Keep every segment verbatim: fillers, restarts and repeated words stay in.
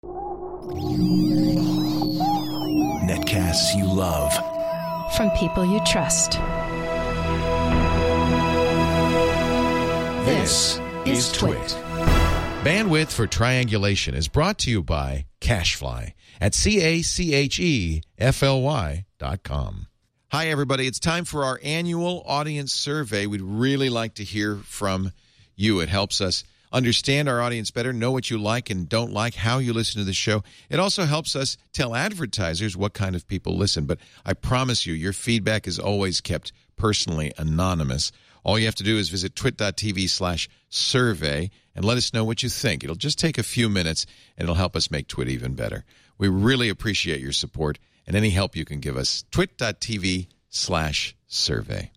Netcasts you love. From people you trust. This is Twit. Bandwidth for Triangulation is brought to you by CacheFly at C A C H E F L Y dot com. Hi, everybody. It's time for our annual audience survey. We'd really like to hear from you. It helps us understand our audience better, know what you like and don't like, how you listen to the show. It also helps us tell advertisers what kind of people listen. But I promise you, your feedback is always kept personally anonymous. All you have to do is visit twit.tv slash survey and let us know what you think. It'll just take a few minutes, and it'll help us make Twit even better. We really appreciate your support and any help you can give us. twit.tv slash survey.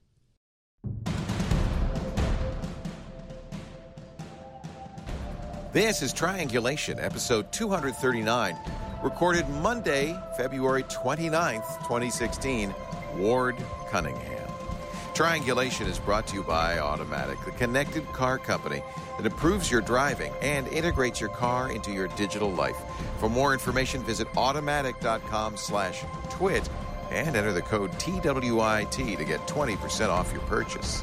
This is Triangulation, episode two thirty-nine, recorded Monday, February twenty-ninth, twenty sixteen. Ward Cunningham. Triangulation is brought to you by Automatic, the connected car company that improves your driving and integrates your car into your digital life. For more information, visit automatic.com slash twit and enter the code T W I T to get twenty percent off your purchase.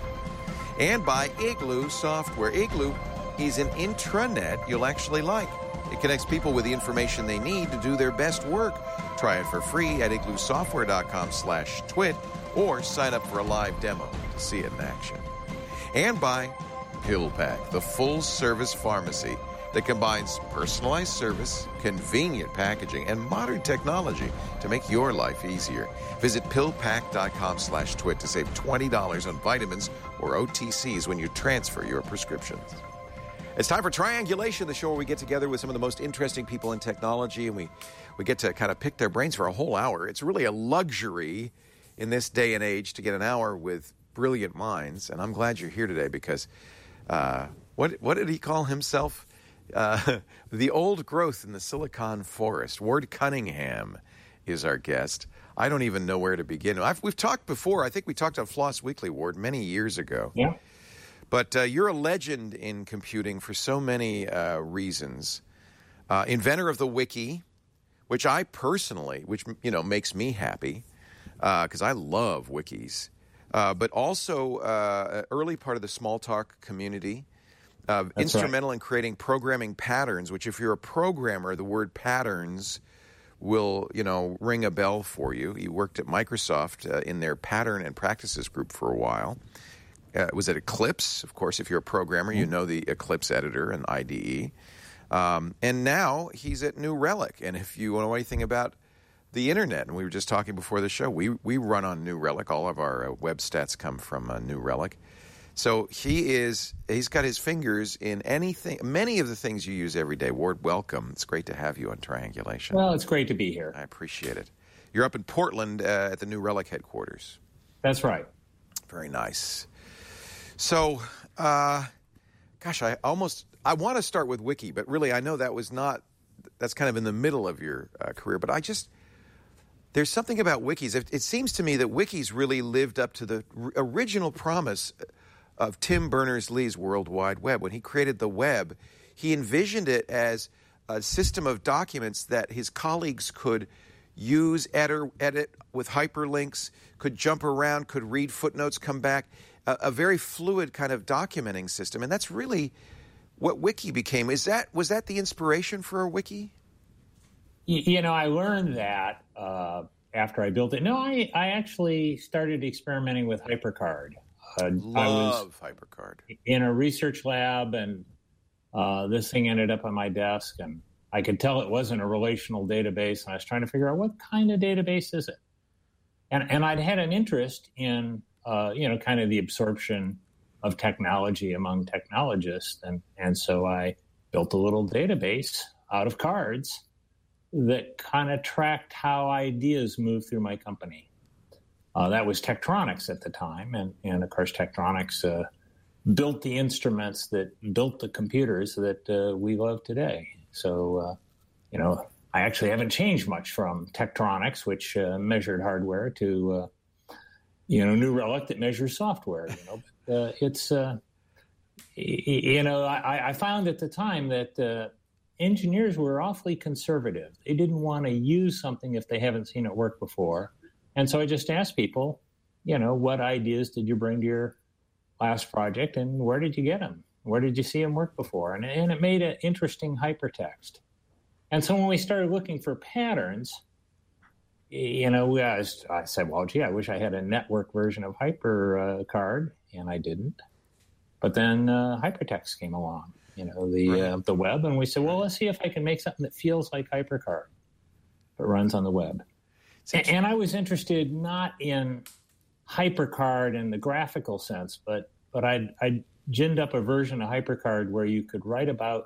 And by Igloo Software. Igloo is an intranet you'll actually like. It connects people with the information they need to do their best work. Try it for free at igloosoftware.com slash twit or sign up for a live demo to see it in action. And by PillPack, the full-service pharmacy that combines personalized service, convenient packaging, and modern technology to make your life easier. Visit pillpack.com slash twit to save twenty dollars on vitamins or O T Cs when you transfer your prescriptions. It's time for Triangulation, the show where we get together with some of the most interesting people in technology, and we, we get to kind of pick their brains for a whole hour. It's really a luxury in this day and age to get an hour with brilliant minds, and I'm glad you're here today because uh, what what did he call himself? Uh, the old growth in the Silicon Forest. Ward Cunningham is our guest. I don't even know where to begin. I've, we've talked before. I think we talked on Floss Weekly, Ward, many years ago. Yeah. But uh, you're a legend in computing for so many uh, reasons. Uh, inventor of the wiki, which I personally, which you know makes me happy, because uh, I love wikis. Uh, but also uh, early part of the Smalltalk community, uh, instrumental right. in creating programming patterns. Which, if you're a programmer, the word patterns will you know ring a bell for you. You worked at Microsoft uh, in their pattern and practices group for a while. Uh, was it Eclipse? Of course, if you're a programmer, you know the Eclipse editor and I D E. Um, and now he's at New Relic. And if you know anything about the internet, and we were just talking before the show, we we run on New Relic. All of our uh, web stats come from uh, New Relic. So he is, he's got his fingers in anything, many of the things you use every day. Ward, welcome. It's great to have you on Triangulation. Well, it's great to be here. I appreciate it. You're up in Portland uh, at the New Relic headquarters. That's right. Very nice. So, uh, gosh, I almost, I want to start with Wiki, but really I know that was not, that's kind of in the middle of your uh, career, but I just, there's something about wikis. It, it seems to me that wikis really lived up to the r- original promise of Tim Berners-Lee's World Wide Web. When he created the web, he envisioned it as a system of documents that his colleagues could use, edit, edit with hyperlinks, could jump around, could read footnotes, come back. A, a very fluid kind of documenting system, and that's really what Wiki became. Is that was that the inspiration for a wiki? You, you know, I learned that uh, after I built it. No, I, I actually started experimenting with HyperCard. Uh, Love I was HyperCard. in a research lab, and uh, this thing ended up on my desk, and I could tell it wasn't a relational database, and I was trying to figure out what kind of database is it. And and I'd had an interest in Uh, you know, kind of the absorption of technology among technologists. And, and so I built a little database out of cards that kind of tracked how ideas moved through my company. Uh, that was Tektronix at the time. And, and of course, Tektronix uh, built the instruments that built the computers that uh, we love today. So, uh, you know, I actually haven't changed much from Tektronix, which uh, measured hardware, to, uh, you know, New Relic that measures software. You know, but, uh, it's, uh, you know, I, I found at the time that uh, engineers were awfully conservative. They didn't want to use something if they haven't seen it work before. And so I just asked people, you know, what ideas did you bring to your last project and where did you get them? Where did you see them work before? And, and it made an interesting hypertext. And so when we started looking for patterns, you know, we, I, was, I said, well, gee, I wish I had a network version of HyperCard, uh, and I didn't. But then uh, hypertext came along, you know, the right. uh, the web, and we said, well, let's see if I can make something that feels like HyperCard, but runs on the web. And, and I was interested not in HyperCard in the graphical sense, but but I'd, I'd ginned up a version of HyperCard where you could write about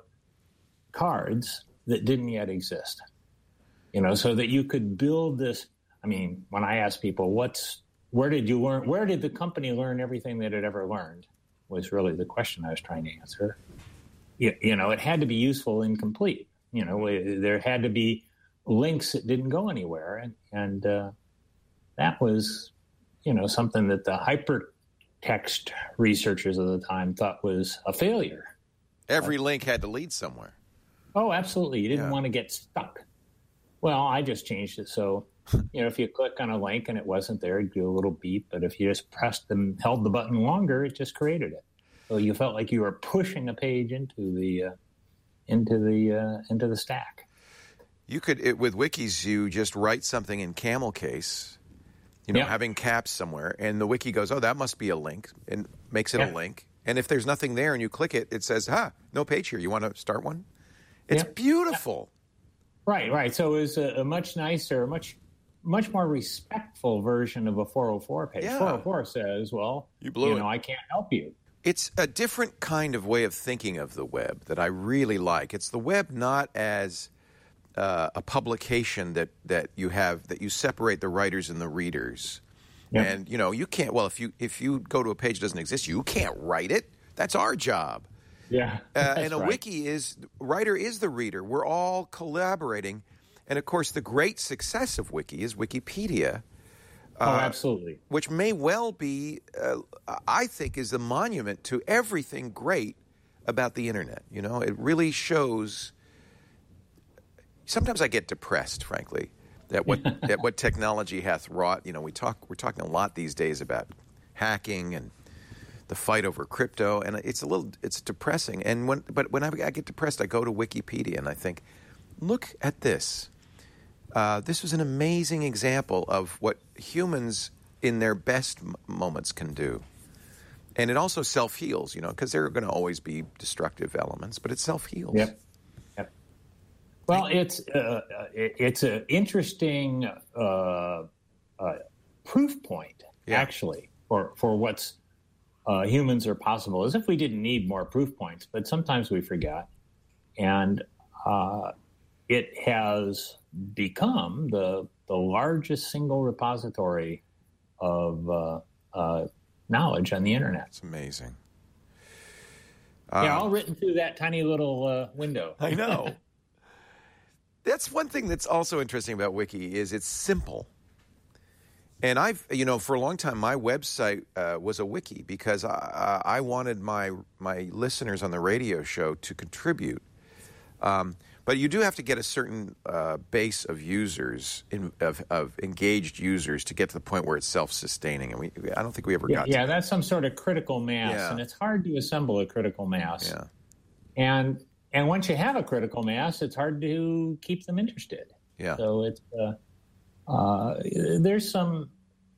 cards that didn't yet exist. You know, so that you could build this. I mean, when I ask people, what's, where did you learn, where did the company learn everything that it ever learned, was really the question I was trying to answer. You, you know, it had to be useful and complete. You know, there had to be links that didn't go anywhere. And, and uh, that was, you know, something that the hypertext researchers of the time thought was a failure. Every link had to lead somewhere. Oh, absolutely. You didn't Yeah. want to get stuck. Well, I just changed it so, you know, if you click on a link and it wasn't there, it'd do a little beep. But if you just pressed and held the button longer, it just created it. So you felt like you were pushing a page into the uh, into the uh, into the stack. You could, it, with wikis, you just write something in camel case, you know, Yep. having caps somewhere, and the wiki goes, oh, that must be a link, and makes it Yep. a link. And if there's nothing there and you click it, it says, ha, no page here. You want to start one? It's Yep. beautiful. Right, right. So it was a, a much nicer, a much much more respectful version of a four oh four page. Yeah. four oh four says, well, You blew you it. know, I can't help you. It's a different kind of way of thinking of the web that I really like. It's the web not as uh, a publication that, that you have, that you separate the writers and the readers. Yep. And, you know, you can't, well, if you if you go to a page that doesn't exist, you can't write it. That's our job. Yeah. Uh, that's and a right. wiki is, writer is the reader. We're all collaborating. And, of course, the great success of wiki is Wikipedia. Oh, uh, absolutely. Which may well be, uh, I think, is a monument to everything great about the internet. You know, it really shows. Sometimes I get depressed, frankly, at what at what technology hath wrought. You know, we talk we're talking a lot these days about hacking and the fight over crypto, and it's a little it's depressing. And when but when I, I get depressed, I go to Wikipedia and I think, look at this. Uh, this was an amazing example of what humans in their best m- moments can do. And it also self-heals, you know, because there are going to always be destructive elements, but it self-heals. Yep. Yep. Well, it's uh, it, it's an interesting uh, uh, proof point, Yeah. actually, for, for what's uh, humans are possible. As if we didn't need more proof points, but sometimes we forget. And uh, it has become the the largest single repository of uh, uh, knowledge on the internet. It's amazing. Yeah, Uh, all written through that tiny little uh, window. I know. That's one thing that's also interesting about Wiki is it's simple. And I've, you know, for a long time, my website uh, was a wiki because I, I wanted my my listeners on the radio show to contribute. Um, but you do have to get a certain uh, base of users, in, of, of engaged users, to get to the point where it's self-sustaining. And we, I don't think we ever Yeah, got yeah, to that. that's some sort of critical mass, Yeah. and it's hard to assemble a critical mass. Yeah. And and once you have a critical mass, it's hard to keep them interested. Yeah. So it's uh, uh, there's some,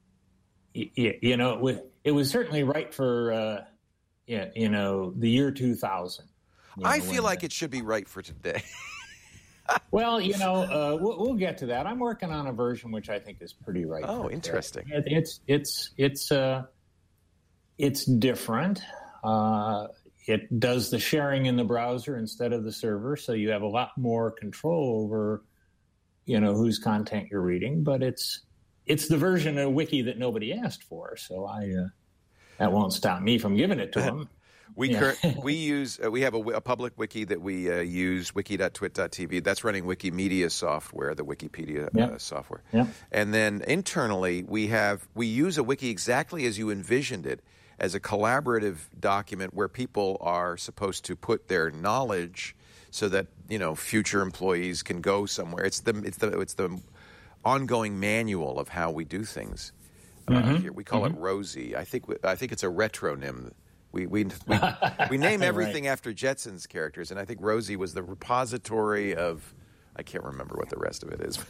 you, you know, it was, it was certainly right for uh, yeah, you know, the year two thousand. You I know, feel when like the- it should be right for today. Well, you know, uh, we'll, we'll get to that. I'm working on a version which I think is pretty right. Oh, for today. interesting. It, it's it's it's uh, it's different. Uh, it does the sharing in the browser instead of the server, so you have a lot more control over, you know, whose content you're reading. But it's it's the version of Wiki that nobody asked for, so I uh, that won't stop me from giving it to them. We Yeah. cur- we use uh, we have a, wi- a public wiki that we uh, use, wiki dot twit dot t v. That's running Wikimedia software, the Wikipedia Yep. uh, software. Yep. And then internally, we have we use a wiki exactly as you envisioned it, as a collaborative document where people are supposed to put their knowledge so that, you know, future employees can go somewhere. It's the it's the it's the ongoing manual of how we do things. Mm-hmm. Uh, here we call mm-hmm. it Rosie. I think I think it's a retronym. We we we, we name everything right. after Jetsons characters, and I think Rosie was the repository of. I can't remember what the rest of it is,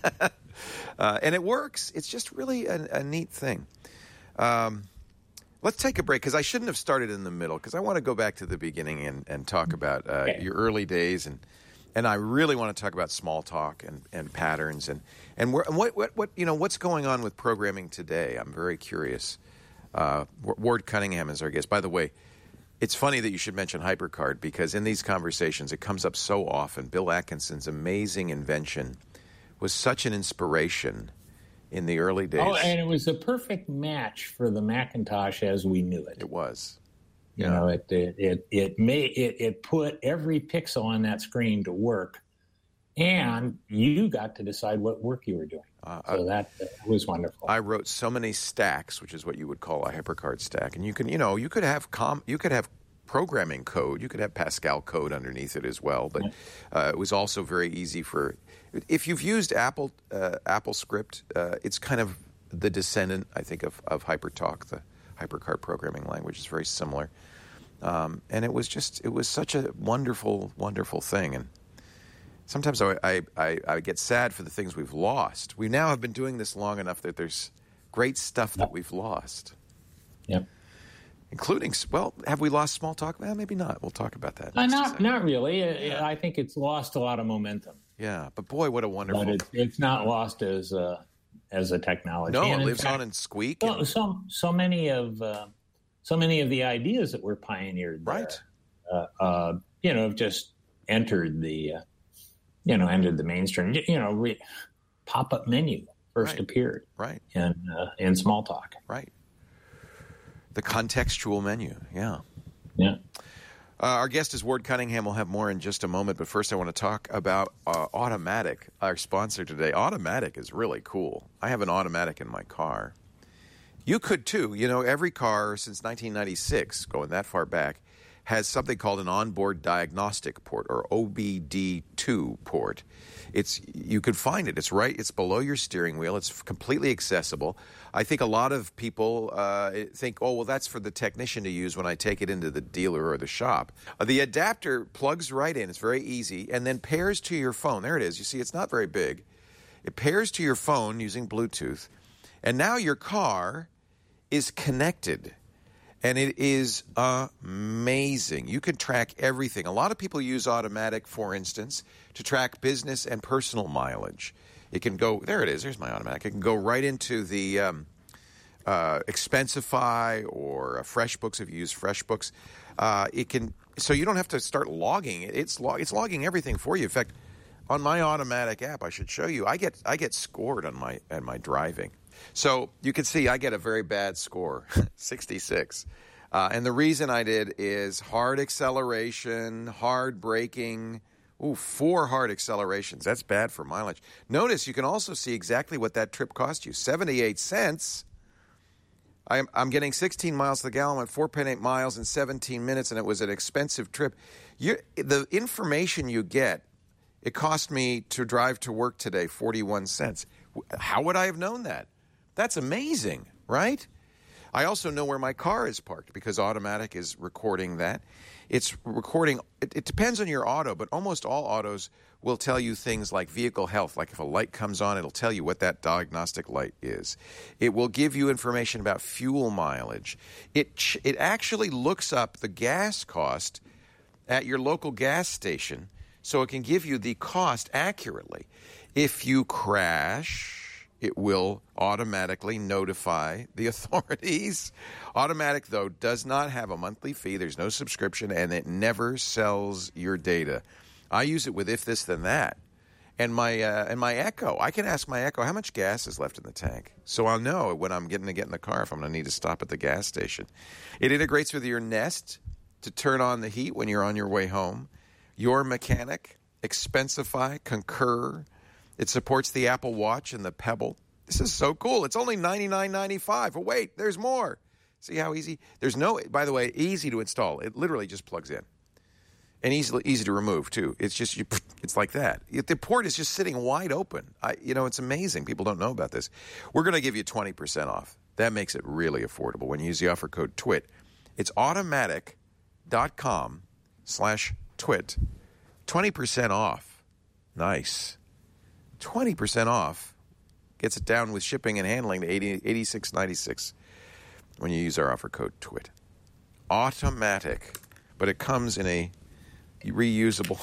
uh, and it works. It's just really a, a neat thing. Um, let's take a break because I shouldn't have started in the middle because I want to go back to the beginning and, and talk about uh, okay. your early days and and I really want to talk about small talk and, and patterns and and, where, and what, what what you know what's going on with programming today. I'm very curious. Uh, Ward Cunningham is our guest. By the way, it's funny that you should mention HyperCard because in these conversations it comes up so often. Bill Atkinson's amazing invention was such an inspiration in the early days. Oh, and it was a perfect match for the Macintosh as we knew it. It was. You Yeah. know, it it it it made it, it put every pixel on that screen to work, and you got to decide what work you were doing. Uh, so that, that was wonderful. I wrote so many stacks, which is what you would call a HyperCard stack, and you can, you know, you could have com, you could have programming code, you could have Pascal code underneath it as well. But uh, it was also very easy for, if you've used Apple uh, AppleScript, uh, it's kind of the descendant, I think, of of HyperTalk, the HyperCard programming language. Is very similar, um, and it was just, it was such a wonderful, wonderful thing, and. Sometimes I, I, I, I get sad for the things we've lost. We now have been doing this long enough that there's great stuff that we've lost. Yep. Including, well, have we lost small talk? Well, maybe not. We'll talk about that. Uh, next not second. not really. I think it's lost a lot of momentum, Yeah, but boy, what a wonderful. but it's, it's not lost as a, as a technology. no, And it in lives fact, on in Squeak. So, And, so so many of uh, so many of the ideas that were pioneered there, right. uh, uh, you know, have just entered the, uh, you know, entered the mainstream. You, you know, re- pop-up menu first Right. appeared Right, in uh, in Smalltalk. right. The contextual menu, yeah. Yeah. Uh, our guest is Ward Cunningham. We'll have more in just a moment, but first I want to talk about uh, Automatic, our sponsor today. Automatic is really cool. I have an Automatic in my car. You could too. You know, every car since nineteen ninety-six, going that far back, has something called an onboard diagnostic port, or O B D two port. It's you can find it. It's right. It's below your steering wheel. It's completely accessible. I think a lot of people uh, think, oh, well, that's for the technician to use when I take it into the dealer or the shop. Uh, the adapter plugs right in. It's very easy, and then pairs to your phone. There it is. You see, it's not very big. It pairs to your phone using Bluetooth, and now your car is connected. And it is amazing. You can track everything. A lot of people use Automatic, for instance, to track business and personal mileage. It can go, there it is, there's my Automatic. It can go right into the um, uh, Expensify or uh, FreshBooks if you use FreshBooks. Uh, it can, so you don't have to start logging it. It's, log, it's logging everything for you. In fact, on my Automatic app, I should show you, I get I get scored on my on my driving. So you can see I get a very bad score, sixty-six. Uh, and the reason I did is hard acceleration, hard braking. Ooh, four hard accelerations. That's bad for mileage. Notice you can also see exactly what that trip cost you, seventy-eight cents. I'm, I'm getting sixteen miles to the gallon, went four point eight miles in seventeen minutes, and it was an expensive trip. You, the information you get, it cost me to drive to work today forty-one cents. How would I have known that? That's amazing, right? I also know where my car is parked because Automatic is recording that. It's recording, it, it depends on your auto, but almost all autos will tell you things like vehicle health. Like if a light comes on, it'll tell you what that diagnostic light is. It will give you information about fuel mileage. It, it actually looks up the gas cost at your local gas station so it can give you the cost accurately. If you crash, it will automatically notify the authorities. Automatic, though, does not have a monthly fee. There's no subscription, and it never sells your data. I use it with If This Then That. And my uh, and my Echo, I can ask my Echo how much gas is left in the tank. So I'll know when I'm getting to get in the car if I'm going to need to stop at the gas station. It integrates with your Nest to turn on the heat when you're on your way home. Your Mechanic, Expensify, Concur. It supports the Apple Watch and the Pebble. This is so cool. It's only ninety-nine ninety-five. Oh, wait, there's more. See how easy? There's no, by the way, easy to install. It literally just plugs in. And easy, easy to remove, too. It's just, you, it's like that. The port is just sitting wide open. I, you know, it's amazing. People don't know about this. We're going to give you twenty percent off. That makes it really affordable when you use the offer code TWIT. It's automatic.com slash TWIT. twenty percent off. Nice. twenty percent off. Gets it down with shipping and handling to eighty-six ninety-six when you use our offer code TWIT. Automatic. But it comes in a reusable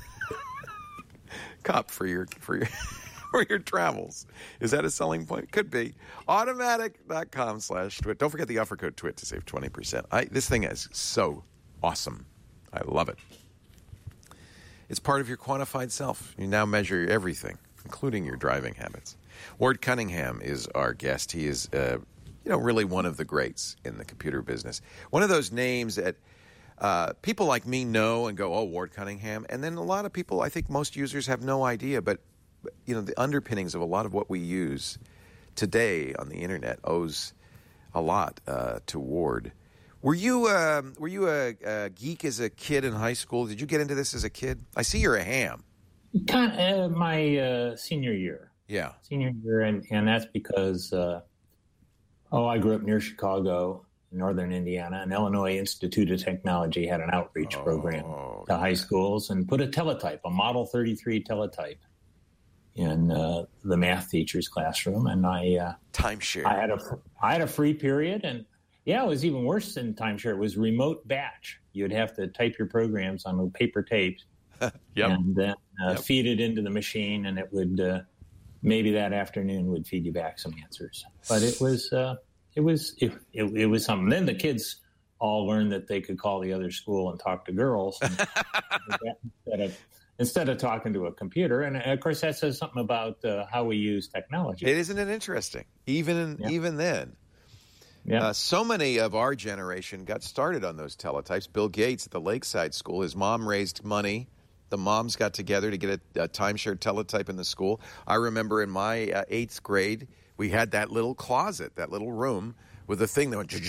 cup for your for your for your travels. Is that a selling point? Could be. Automatic.com slash twit. Don't forget the offer code TWIT to save twenty percent. I, this thing is so awesome. I love it. It's part of your quantified self. You now measure everything, including your driving habits. Ward Cunningham is our guest. He is, uh, you know, really one of the greats in the computer business. One of those names that Uh, people like me know and go, oh, Ward Cunningham. And then a lot of people, I think most users have no idea. But, you know, the underpinnings of a lot of what we use today on the Internet owes a lot uh, to Ward. Were you uh, were you a, a geek as a kid in high school? Did you get into this as a kid? I see you're a ham. Kind of, uh, my uh, senior year. Yeah. Senior year. And, and that's because, uh, oh, I grew up near Chicago. Northern Indiana, and Illinois Institute of Technology had an outreach oh, program to okay. high schools and put a teletype, a Model thirty-three teletype, in uh, the math teacher's classroom. And I uh, timeshare. I had a I had a free period, and yeah, it was even worse than timeshare. It was remote batch. You'd have to type your programs on paper tapes, yep. and then uh, yep. feed it into the machine, and it would uh, maybe that afternoon would feed you back some answers. But it was. Uh, It was it, it, it was something. Then the kids all learned that they could call the other school and talk to girls and instead of instead of talking to a computer. And of course, that says something about uh, how we use technology. It isn't it interesting? Even in, yeah. even then, yeah. Uh, so many of our generation got started on those teletypes. Bill Gates at the Lakeside School, his mom raised money. The moms got together to get a, a timeshare teletype in the school. I remember in my uh, eighth grade, we had that little closet, that little room with a thing that went,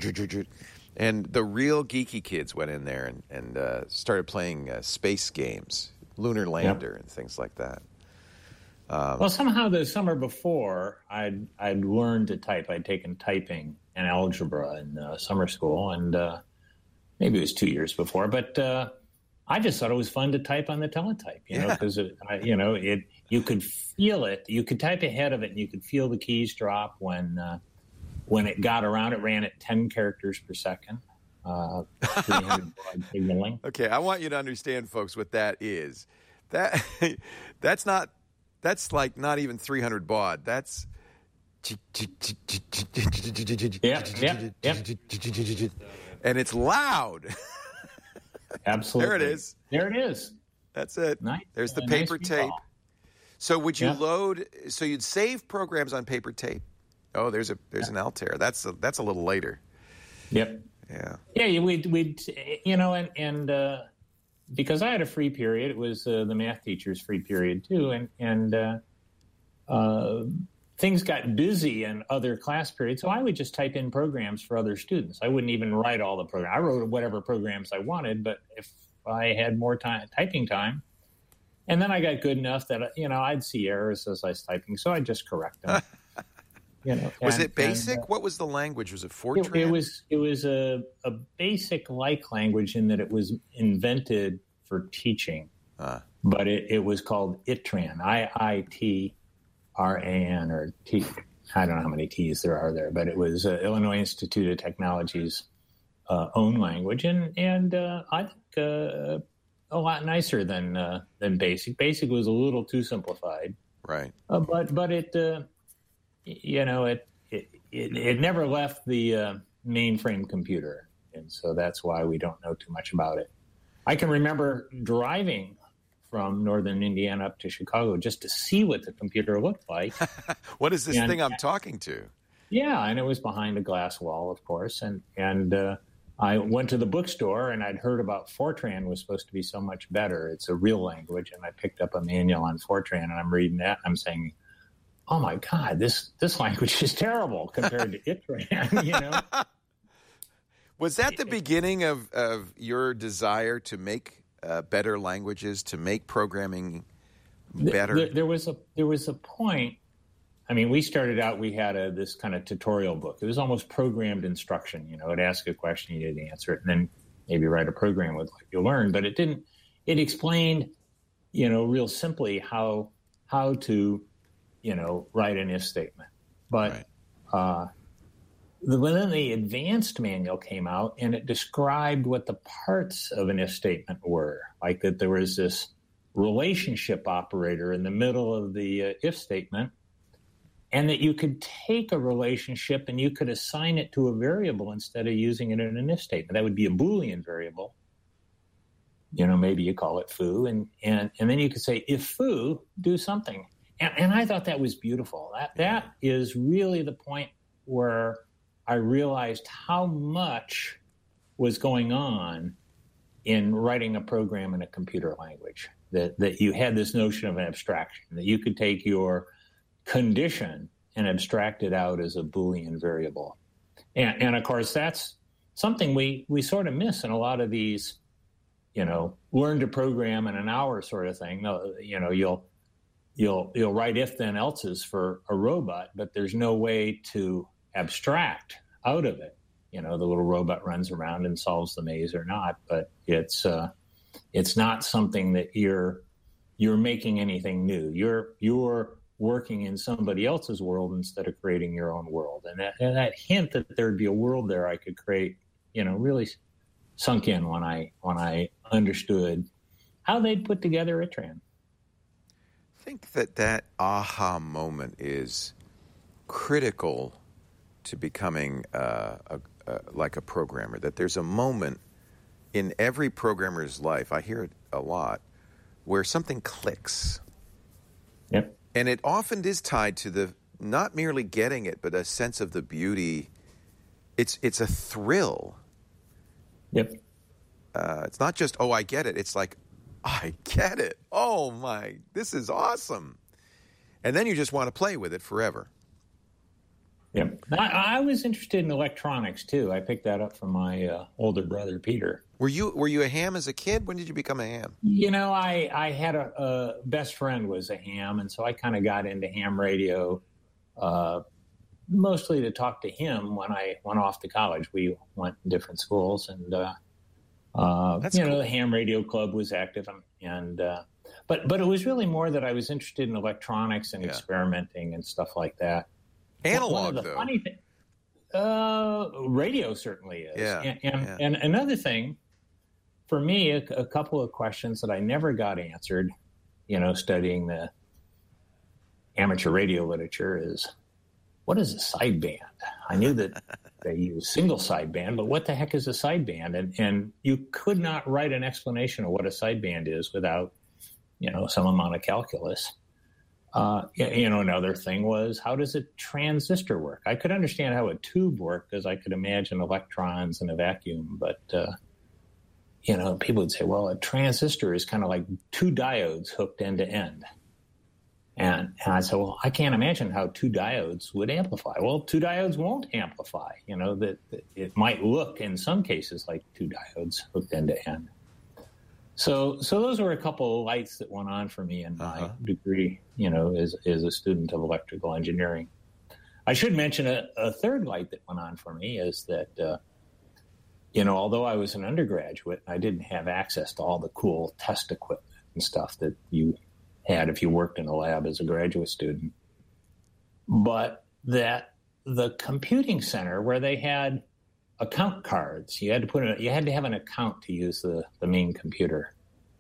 and the real geeky kids went in there and, and uh, started playing uh, space games, Lunar Lander, yep. and things like that. Um, well, somehow the summer before, I'd I'd learned to type. I'd taken typing and algebra in uh, summer school, and uh, maybe it was two years before, but uh, I just thought it was fun to type on the teletype, you know, because yeah. you know it. You could feel it. You could type ahead of it, and you could feel the keys drop when uh, when it got around. It ran at ten characters per second, uh, three hundred baud signaling. Okay, I want you to understand, folks, what that is. That that's not. That's like not even three hundred baud. That's. Yeah, yeah, yeah. And it's loud. Absolutely. There it is. There it is. That's it. Nice. There's the uh, paper nice tape. So would you yeah. load? So you'd save programs on paper tape. Oh, there's a there's yeah. an Altair. That's a, that's a little later. Yep. Yeah. Yeah. We'd we'd you know and and uh, because I had a free period, it was uh, the math teacher's free period too, and and uh, uh, things got busy in other class periods, so I would just type in programs for other students. I wouldn't even write all the programs. I wrote whatever programs I wanted, but if I had more time typing time. And then I got good enough that, you know, I'd see errors as I was typing, so I'd just correct them. you know, was and, it basic? And, uh, what was the language? Was it Fortran? It, it was it was a, a basic-like language in that it was invented for teaching, uh. but it, it was called I T R A N, I I T R A N, or T. I don't know how many T's there are there, but it was uh, Illinois Institute of Technology's uh, own language, and and uh, I think. Uh, A lot nicer than uh, than Basic. Basic was a little too simplified, right? Uh, but but it, uh, you know, it, it it it never left the uh, mainframe computer, and so that's why we don't know too much about it. I can remember driving from Northern Indiana up to Chicago just to see what the computer looked like. What is this and, thing I'm talking to? Yeah, and it was behind a glass wall, of course, and and. Uh, I went to the bookstore, and I'd heard about Fortran was supposed to be so much better. It's a real language, and I picked up a manual on Fortran, and I'm reading that, and I'm saying, oh, my God, this, this language is terrible compared to I T R A N, you know? Was that the beginning of, of your desire to make uh, better languages to make programming better? There, there was a there was a point. I mean, we started out. We had a this kind of tutorial book. It was almost programmed instruction. You know, it'd ask a question, you didn't answer it, and then maybe write a program with what you learned. But it didn't. It explained, you know, real simply how how to, you know, write an if statement. But Right. uh, the, then the advanced manual came out, and it described what the parts of an if statement were, like that there was this relationship operator in the middle of the uh, if statement, and that you could take a relationship and you could assign it to a variable instead of using it in an if statement. That would be a Boolean variable. You know, maybe you call it foo, and and and then you could say, if foo, do something. And, and I thought that was beautiful. That that is really the point where I realized how much was going on in writing a program in a computer language. That that you had this notion of an abstraction, that you could take your condition and abstract it out as a Boolean variable. And, and of course, that's something we, we sort of miss in a lot of these, you know, learn to program in an hour sort of thing. No, you know, you'll you'll you'll write if then else's for a robot, but there's no way to abstract out of it. You know, the little robot runs around and solves the maze or not, but it's uh, it's not something that you're you're making anything new. You're you're working in somebody else's world instead of creating your own world. And that, and that hint that there'd be a world there I could create, you know, really sunk in when I when I understood how they'd put together Itran. I think that that aha moment is critical to becoming uh, a, a, like a programmer, that there's a moment in every programmer's life, I hear it a lot, where something clicks. Yep. And it often is tied to the not merely getting it, but a sense of the beauty. It's it's a thrill. Yep. Uh, it's not just, oh, I get it. It's like, I get it. Oh, my, this is awesome. And then you just want to play with it forever. Yeah, I, I was interested in electronics too. I picked that up from my uh, older brother Peter. Were you were you a ham as a kid? When did you become a ham? You know, I I had a, a best friend was a ham, and so I kind of got into ham radio, uh, mostly to talk to him when I went off to college. We went to different schools, and uh, uh, That's you cool. know, the ham radio club was active, and, and uh, but but it was really more that I was interested in electronics and Yeah. experimenting and stuff like that. Analog, One of the though. funny thing, uh, radio certainly is. Yeah, And, and, yeah. and another thing, for me, a, a couple of questions that I never got answered, you know, studying the amateur radio literature is, what is a sideband? I knew that they use single sideband, but what the heck is a sideband? And, and you could not write an explanation of what a sideband is without, you know, some amount of calculus. Uh, you know, another thing was, how does a transistor work? I could understand how a tube worked because I could imagine electrons in a vacuum. But, uh, you know, people would say, well, a transistor is kind of like two diodes hooked end to end. And, and I said, well, I can't imagine how two diodes would amplify. Well, two diodes won't amplify. You know, that, that it might look in some cases like two diodes hooked end to end. So, so those were a couple of lights that went on for me in my Uh-huh. degree, you know, as, as a student of electrical engineering. I should mention a, a third light that went on for me is that, uh, you know, although I was an undergraduate, I didn't have access to all the cool test equipment and stuff that you had if you worked in a lab as a graduate student. But that the computing center where they had account cards. You had to put in, you had to have an account to use the, the main computer.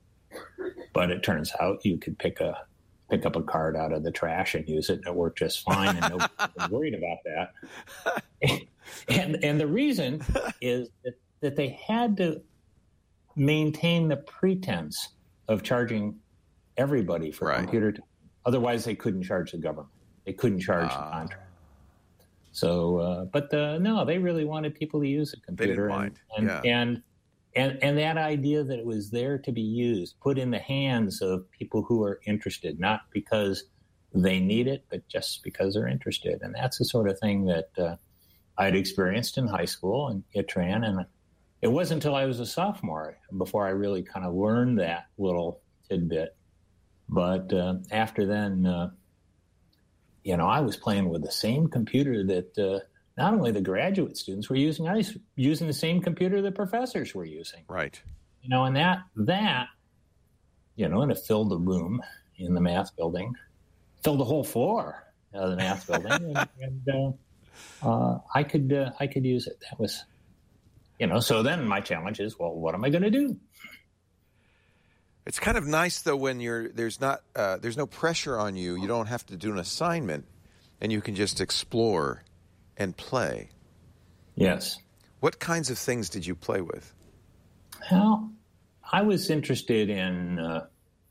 But it turns out you could pick a pick up a card out of the trash and use it, and it worked just fine, and nobody was worried about that. And and the reason is that, that they had to maintain the pretense of charging everybody for Right. computer time. Otherwise, they couldn't charge the government. They couldn't charge the Ah. contract. So, uh, but uh, no, they really wanted people to use a computer, didn't mind. and Yeah. and, and and that idea that it was there to be used, put in the hands of people who are interested, not because they need it, but just because they're interested. And that's the sort of thing that uh, I'd experienced in high school and Itran, and it wasn't until I was a sophomore before I really kind of learned that little tidbit. But uh, after then, uh, you know, I was playing with the same computer that uh, not only the graduate students were using, I was using the same computer the professors were using. Right. You know, and that, that, you know, and it filled the room in the math building, filled the whole floor of the math building. and and uh, uh, I could, uh, I could use it. That was, you know, so then my challenge is, well, what am I going to do? It's kind of nice, though, when you're there's not uh, there's no pressure on you. You don't have to do an assignment, and you can just explore and play. Yes. What kinds of things did you play with? Well, I was interested in uh,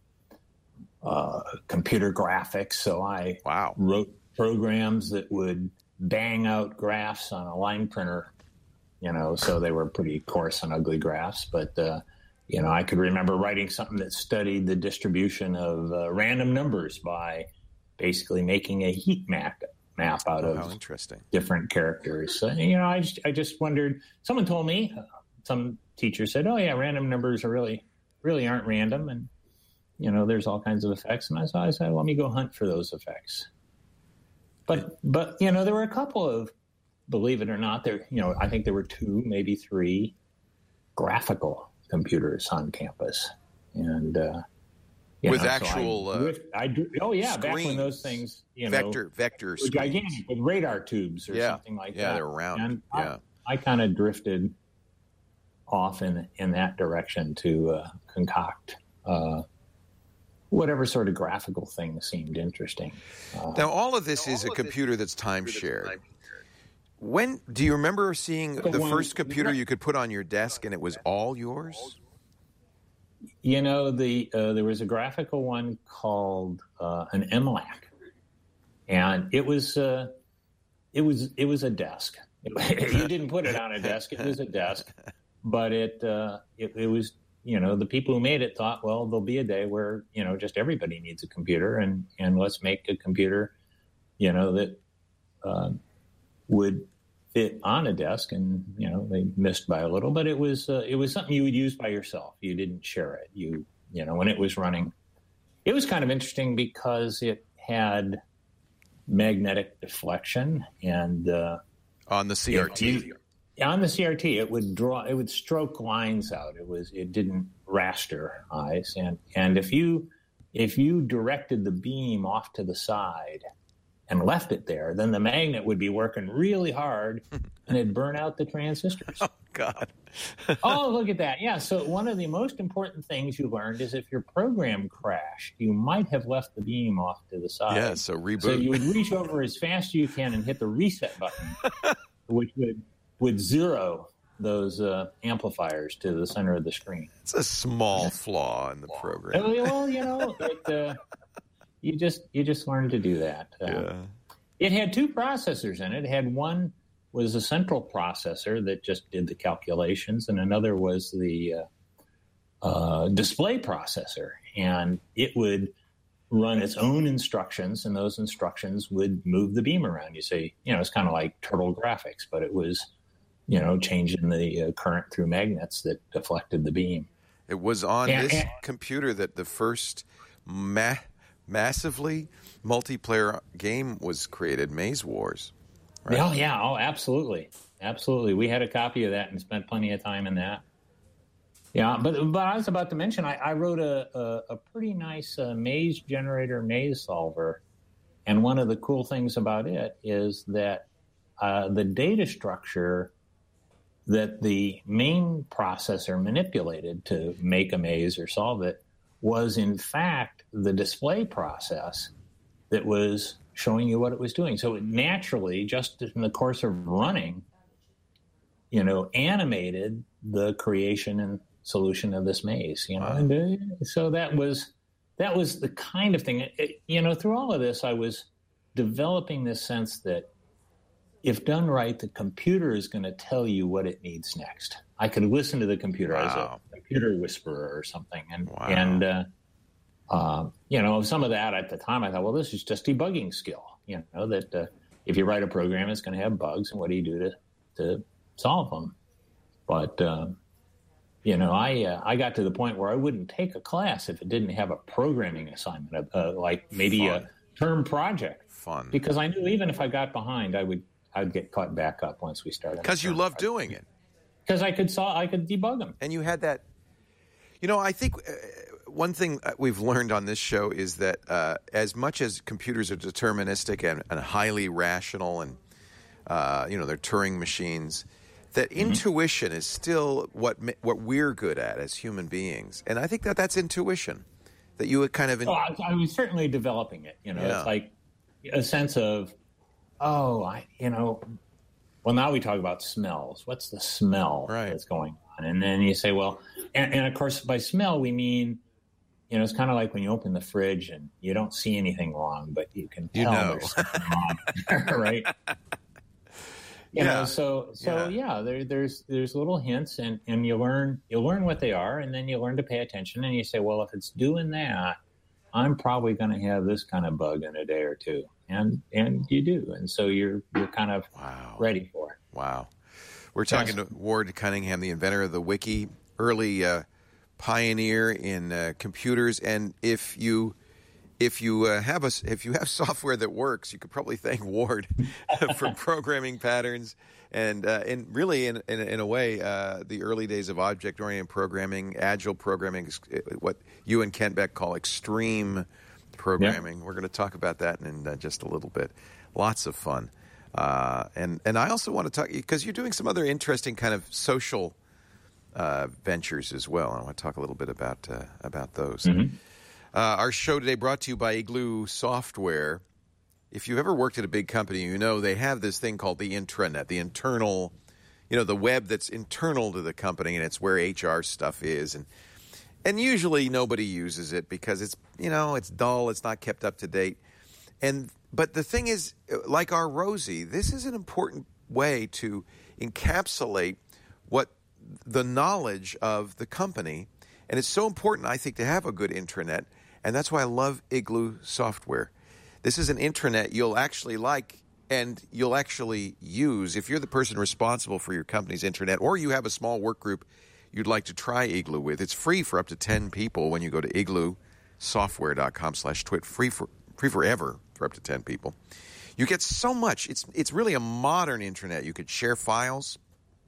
uh, computer graphics, so I wow. wrote programs that would bang out graphs on a line printer. You know, so they were pretty coarse and ugly graphs, but, uh, you know, I could remember writing something that studied the distribution of uh, random numbers by basically making a heat map, map out oh, of how interesting. different characters. So, you know, I just, I just wondered, someone told me, uh, some teacher said, oh, yeah, random numbers are really, really aren't random. And, you know, there's all kinds of effects. And I, so I said, let me go hunt for those effects. But, but you know, there were a couple of, believe it or not, there, you know, I think there were two, maybe three graphical computers on campus. And, uh, with know, actual, so I, uh, with, I do, oh yeah, screens, back when those things, you vector, know, vector, were gigantic with radar tubes or yeah. something like yeah, that. Yeah, they're round. And yeah. I, I kind of drifted off in, in that direction to uh, concoct, uh, whatever sort of graphical thing seemed interesting. Uh, now, all of this is a computer that's time shared. When do you remember seeing the when, first computer you could put on your desk and it was all yours? You know, the uh, there was a graphical one called uh, an M LAC, and it was uh, it was it was a desk. You didn't put it on a desk; it was a desk, but it, uh, it it was. You know, the people who made it thought, well, there'll be a day where, you know, just everybody needs a computer, and, and let's make a computer, you know, that uh, would fit on a desk. And, you know, they missed by a little, but it was uh, it was something you would use by yourself. You didn't share it. You, you know, when it was running, it was kind of interesting because it had magnetic deflection and uh, on the C R T. It, On the C R T, it would draw, it would stroke lines out. It was, it didn't raster eyes, and and if you if you directed the beam off to the side and left it there, then the magnet would be working really hard, and it'd burn out the transistors. Oh God! Oh, look at that! Yeah. So one of the most important things you learned is if your program crashed, you might have left the beam off to the side. Yeah. So reboot. So you would reach over as fast as you can and hit the reset button, which would. would zero those uh, amplifiers to the center of the screen. It's a small flaw in the program. Well, you know, it, uh, you just you just learned to do that. Uh, yeah. It had two processors in it. It had one was a central processor that just did the calculations, and another was the uh, uh, display processor, and it would run its own instructions, and those instructions would move the beam around. You say, you know, it's kind of like Turtle Graphics, but it was, you know, changing the uh, current through magnets that deflected the beam. It was on and, this and, computer that the first ma- massively multiplayer game was created, Maze Wars. Right? Oh, yeah. Oh, absolutely. Absolutely. We had a copy of that and spent plenty of time in that. Yeah, but but I was about to mention, I, I wrote a, a, a pretty nice uh, maze generator maze solver. And one of the cool things about it is that uh, the data structure that the main processor manipulated to make a maze or solve it was, in fact, the display process that was showing you what it was doing. So it naturally, just in the course of running, you know, animated the creation and solution of this maze. You know, wow. and uh, so that was that was the kind of thing. It, you know, through all of this, I was developing this sense that if done right, the computer is going to tell you what it needs next. I could listen to the computer wow. as a computer whisperer or something. And, wow. and uh, uh, you know, some of that at the time, I thought, well, this is just debugging skill. You know, that uh, if you write a program, it's going to have bugs, and what do you do to, to solve them? But, um, you know, I uh, I got to the point where I wouldn't take a class if it didn't have a programming assignment, uh, like maybe Fun. a term project. Fun. Because I knew even if I got behind, I would I'd get caught back up once we started. Because you love doing it. Because I could saw I could debug them. And you had that. You know, I think uh, one thing we've learned on this show is that uh, as much as computers are deterministic and, and highly rational, and uh, you know they're Turing machines, that mm-hmm. intuition is still what what we're good at as human beings. And I think that that's intuition, that you would kind of. In- oh, I, I was certainly developing it. You know, yeah. It's like a sense of, oh, I you know. Well, now we talk about smells. What's the smell right. that's going on? And then you say, well, and, and of course, by smell, we mean, you know, it's kind of like when you open the fridge and you don't see anything wrong, but you can tell you know. there's something wrong, right? You yeah. know, so so yeah, yeah there, there's there's little hints, and, and you learn you learn what they are, and then you learn to pay attention, and you say, well, if it's doing that, I'm probably going to have this kind of bug in a day or two. And and you do, and so you're you're kind of wow. ready for it. Wow, we're talking yes. to Ward Cunningham, the inventor of the wiki, early uh, pioneer in uh, computers. And if you if you uh, have a if you have software that works, you could probably thank Ward for programming patterns and uh, and really in in, in a way uh, the early days of object oriented programming, agile programming, what you and Kent Beck call extreme programming. Yeah. We're going to talk about that in uh, just a little bit. Lots of fun. Uh, and, and I also want to talk, because you're doing some other interesting kind of social uh, ventures as well. I want to talk a little bit about uh, about those. Mm-hmm. Uh, our show today brought to you by Igloo Software. If you've ever worked at a big company, you know they have this thing called the intranet, the internal, you know, the web that's internal to the company, and it's where H R stuff is. And And usually nobody uses it because it's, you know, it's dull, it's not kept up to date. And but the thing is, like our Rosie, this is an important way to encapsulate what the knowledge of the company. And it's so important, I think, to have a good intranet. And that's why I love Igloo Software. This is an intranet you'll actually like and you'll actually use if you're the person responsible for your company's intranet, or you have a small work group you'd like to try Igloo with. It's free for up to ten people when you go to igloo software dot com slash twit. Free for free forever for up to ten people. You get so much. It's it's really a modern intranet. You could share files.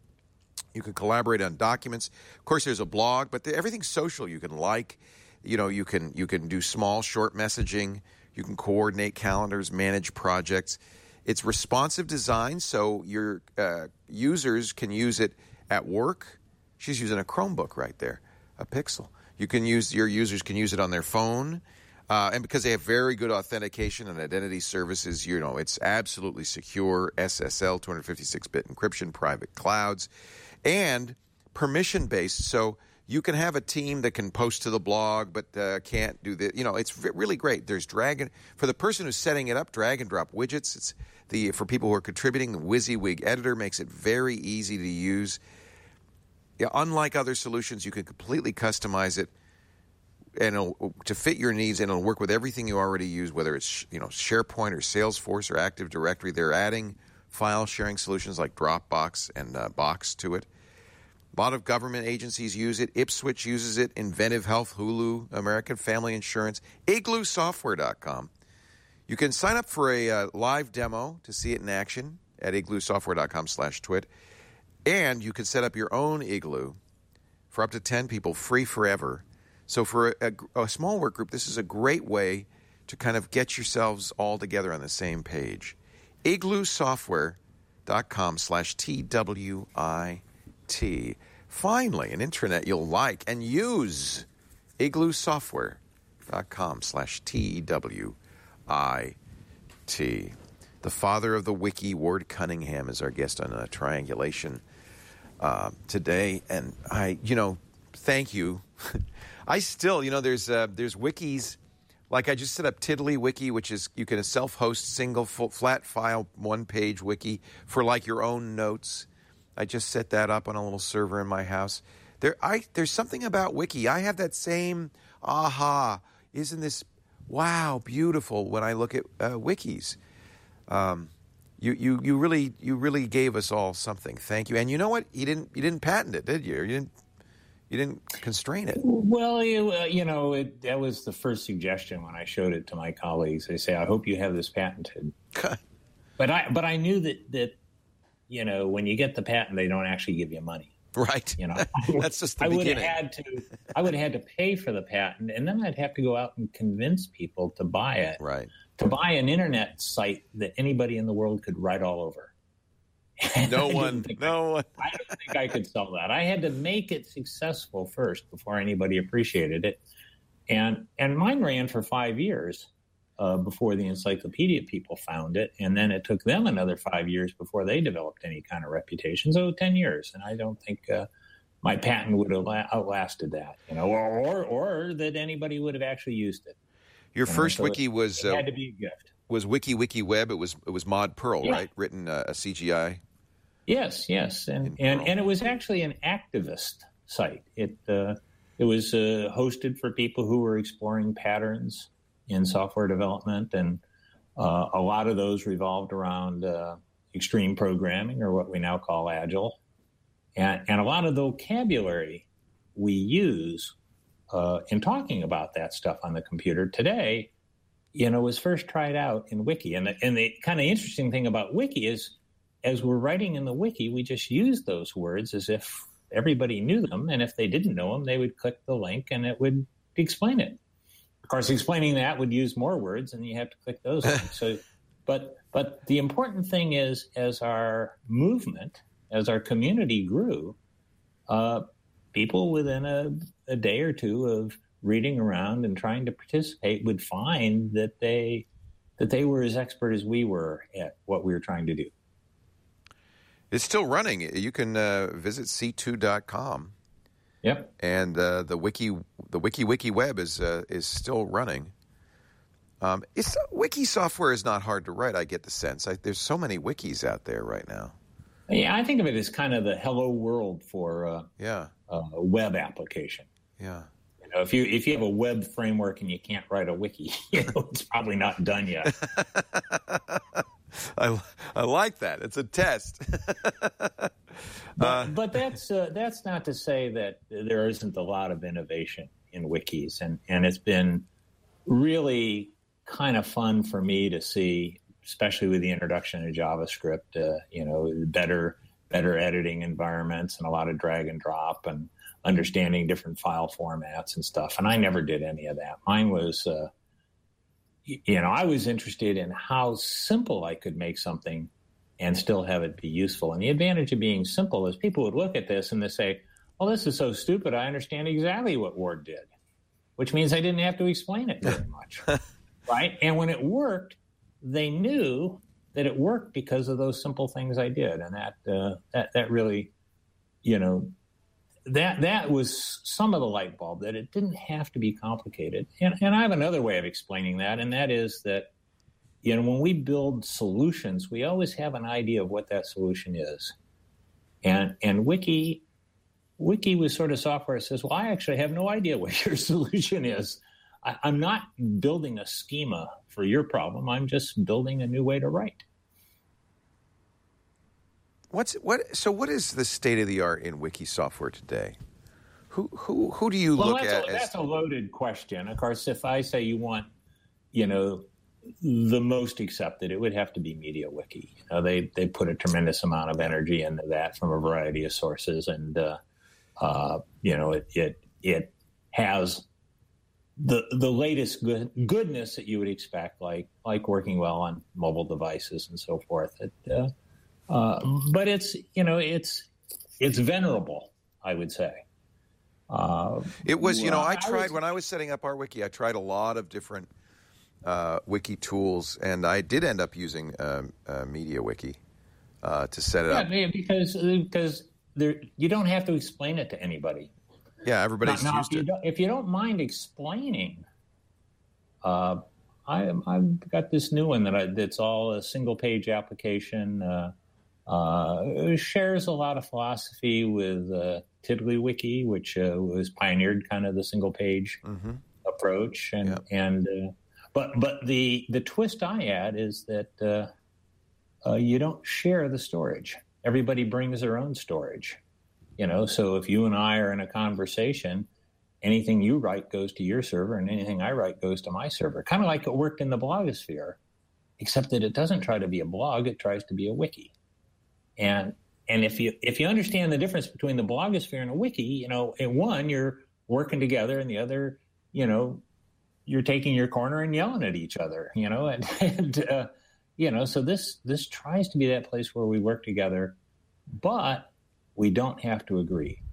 You can collaborate on documents. Of course, there's a blog, but the, everything's social. You can like, you know, you can you can do small, short messaging. You can coordinate calendars, manage projects. It's responsive design, so your uh, users can use it at work. She's using a Chromebook right there, a Pixel. You can use your users can use it on their phone, uh, and because they have very good authentication and identity services, you know it's absolutely secure. S S L, two fifty-six bit encryption, private clouds, and permission based. So you can have a team that can post to the blog, but uh, can't do the. You know, it's really great. There's drag and for the person who's setting it up, drag and drop widgets. It's the for people who are contributing. The WYSIWYG editor makes it very easy to use. Yeah, unlike other solutions, you can completely customize it and it'll, to fit your needs, and it'll work with everything you already use, whether it's you know SharePoint or Salesforce or Active Directory. They're adding file sharing solutions like Dropbox and uh, Box to it. A lot of government agencies use it. Ipswich uses it. Inventive Health, Hulu, American Family Insurance, igloo software dot com. You can sign up for a uh, live demo to see it in action at igloo software dot com slash twit. And you can set up your own Igloo for up to ten people, free forever. So for a, a, a small work group, this is a great way to kind of get yourselves all together on the same page. igloo software dot com slash T W I T. Finally, an intranet you'll like and use. igloo software dot com slash T W I T. The father of the wiki, Ward Cunningham, is our guest on uh, Triangulation uh, today. And I, you know, thank you. I still, you know, there's uh, there's wikis. Like I just set up TiddlyWiki, which is you can self-host single full, flat file one-page wiki for like your own notes. I just set that up on a little server in my house. There, I there's something about wiki. I have that same aha. Isn't this wow beautiful when I look at uh, wikis? Um, You, you you really you really gave us all something. Thank you. And you know what? You didn't you didn't patent it, did you? You didn't you didn't constrain it. Well, you, uh, you know, it, that was the first suggestion when I showed it to my colleagues. They say, "I hope you have this patented." but I but I knew that that you know, when you get the patent, they don't actually give you money. Right. You know, that's just the I would beginning. have had to I would have had to pay for the patent, and then I'd have to go out and convince people to buy it. Right. To buy an internet site that anybody in the world could write all over. No one, no I, one. I don't think I could sell that. I had to make it successful first before anybody appreciated it. And and mine ran for five years uh, before the encyclopedia people found it. And then it took them another five years before they developed any kind of reputation. So ten years. And I don't think uh, my patent would have outlasted that, you know, or, or, or that anybody would have actually used it. Your And first so wiki it, was it uh, had to be a gift. was Wiki Wiki Web. It was it was Mod Pearl, Yeah. right? Written uh, a C G I. Yes, yes, and In and, Pearl. and it was actually an activist site. It uh, it was uh, hosted for people who were exploring patterns in software development, and uh, a lot of those revolved around uh, extreme programming, or what we now call Agile, and and a lot of the vocabulary we use uh, in talking about that stuff on the computer today, you know, was first tried out in Wiki. And the, and the kind of interesting thing about Wiki is, as we're writing in the Wiki, we just use those words as if everybody knew them. And if they didn't know them, they would click the link and it would explain it. Of course, explaining that would use more words, and you have to click those links. So, but but the important thing is, as our movement, as our community grew, uh, people within a, a day or two of reading around and trying to participate would find that they that they were as expert as we were at what we were trying to do. It's still running. You can uh, visit C two dot com. Yep. And uh, the wiki, the Wiki Wiki Web is uh, is still running. Um, it's wiki software is not hard to write. I get the sense. I, there's so many wikis out there right now. Yeah, I think of it as kind of the hello world for uh, Yeah, uh, a web application. yeah. You know, if you if you have a web framework and you can't write a wiki, you know, it's probably not done yet. I I like that. It's a test. But, Uh, but that's uh, that's not to say that there isn't a lot of innovation in wikis, and, and it's been really kind of fun for me to see, especially with the introduction of JavaScript. Uh, you know, better better editing environments and a lot of drag and drop and understanding different file formats and stuff. And I never did any of that. Mine was, uh, you know, I was interested in how simple I could make something and still have it be useful. And the advantage of being simple is people would look at this and they say, well, this is so stupid, I understand exactly what Word did, which means I didn't have to explain it very much, right? And when it worked, they knew that it worked because of those simple things I did. And that uh, that, that really, you know, that that was some of the light bulb, that it didn't have to be complicated. And, and I have another way of explaining that, and that is that, you know, when we build solutions, we always have an idea of what that solution is. And and Wiki Wiki was sort of software that says, well, I actually have no idea what your solution is. I, I'm not building a schema for your problem. I'm just building a new way to write. What's what? So, what is the state of the art in wiki software today? Who who who do you Well, look that's at? a, as, that's a loaded question. Of course, if I say you want, you know, the most accepted, it would have to be MediaWiki. You know, they they put a tremendous amount of energy into that from a variety of sources, and uh, uh, you know, it it it has the the latest good, goodness that you would expect, like like working well on mobile devices and so forth. It, uh, uh, but it's you know it's it's venerable, I would say. Uh, it was, you know, well, I I tried was- when I was setting up our wiki. I tried a lot of different uh, wiki tools, and I did end up using um, uh, MediaWiki uh, to set it Yeah, up. because because there you don't have to explain it to anybody. Yeah, everybody's Now, used if you it. don't, if you don't mind explaining, uh, I, I've got this new one that I, that's all a single page application. Uh, uh, it shares a lot of philosophy with uh, TiddlyWiki, which uh, was pioneered kind of the single page Mm-hmm. approach, and Yep. and uh, but but the the twist I add is that uh, uh, you don't share the storage. Everybody brings their own storage. You know, so if you and I are in a conversation, anything you write goes to your server and anything I write goes to my server. Kind of like it worked in the blogosphere, except that it doesn't try to be a blog, it tries to be a wiki. And and if you if you understand the difference between the blogosphere and a wiki, you know, in one, you're working together, and the other, you know, you're taking your corner and yelling at each other, you know, and, and uh, you know, so this this tries to be that place where we work together, but we don't have to agree.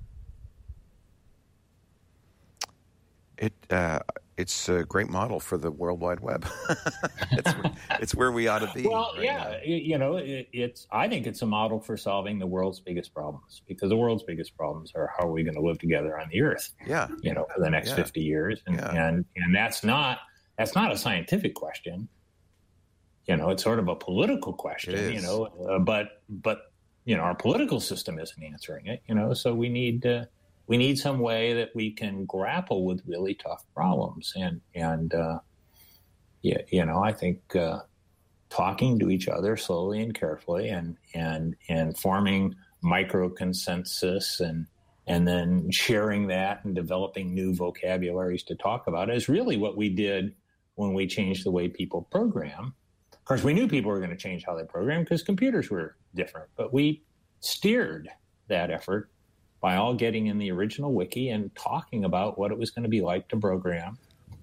It uh, it's a great model for the World Wide Web. it's, it's where we ought to be. Well, right yeah, now. you know, it, it's. I think it's a model for solving the world's biggest problems, because the world's biggest problems are how are we going to live together on the Earth? Yeah, you know, for the next yeah. fifty years, and, yeah. and and that's not that's not a scientific question. You know, it's sort of a political question. It is. You know, uh, but but you know, our political system isn't answering it. You know, so we need. Uh, We need some way that we can grapple with really tough problems, and and uh, yeah, you know, I think uh, talking to each other slowly and carefully, and and and forming micro consensus, and and then sharing that and developing new vocabularies to talk about is really what we did when we changed the way people program. Of course, we knew people were going to change how they program because computers were different, but we steered that effort by all getting in the original wiki and talking about what it was going to be like to program.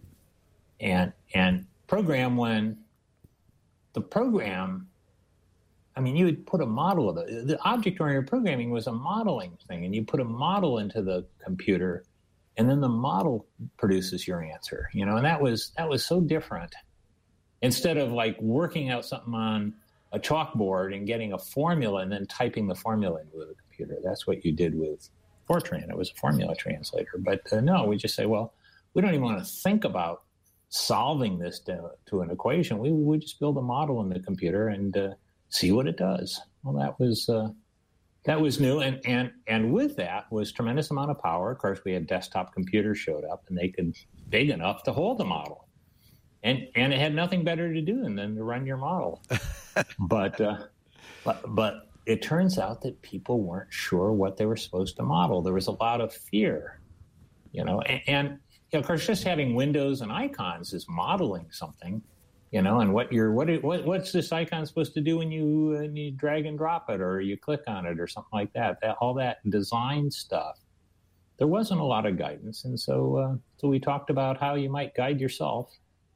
And and program when the program, I mean, you would put a model of it. The object-oriented programming was a modeling thing, and you put a model into the computer, and then the model produces your answer. You know, and that was that was so different. Instead of like working out something on a chalkboard and getting a formula and then typing the formula into the computer. That's what you did with Fortran. It was a formula translator. But uh, no, we just say, well, we don't even want to think about solving this to, to an equation. We we just build a model in the computer and uh, see what it does. Well, that was uh, that was new, and and and with that was tremendous amount of power. Of course, we had desktop computers showed up, and they could big enough to hold the model. And and it had nothing better to do than to run your model. but, uh, but but it turns out that people weren't sure what they were supposed to model. There was a lot of fear, you know. And, and you know, of course, just having windows and icons is modeling something, you know. And what you're what what what's this icon supposed to do when you, uh, you drag and drop it, or you click on it, or something like that? That all that design stuff. There wasn't a lot of guidance, and so uh, so we talked about how you might guide yourself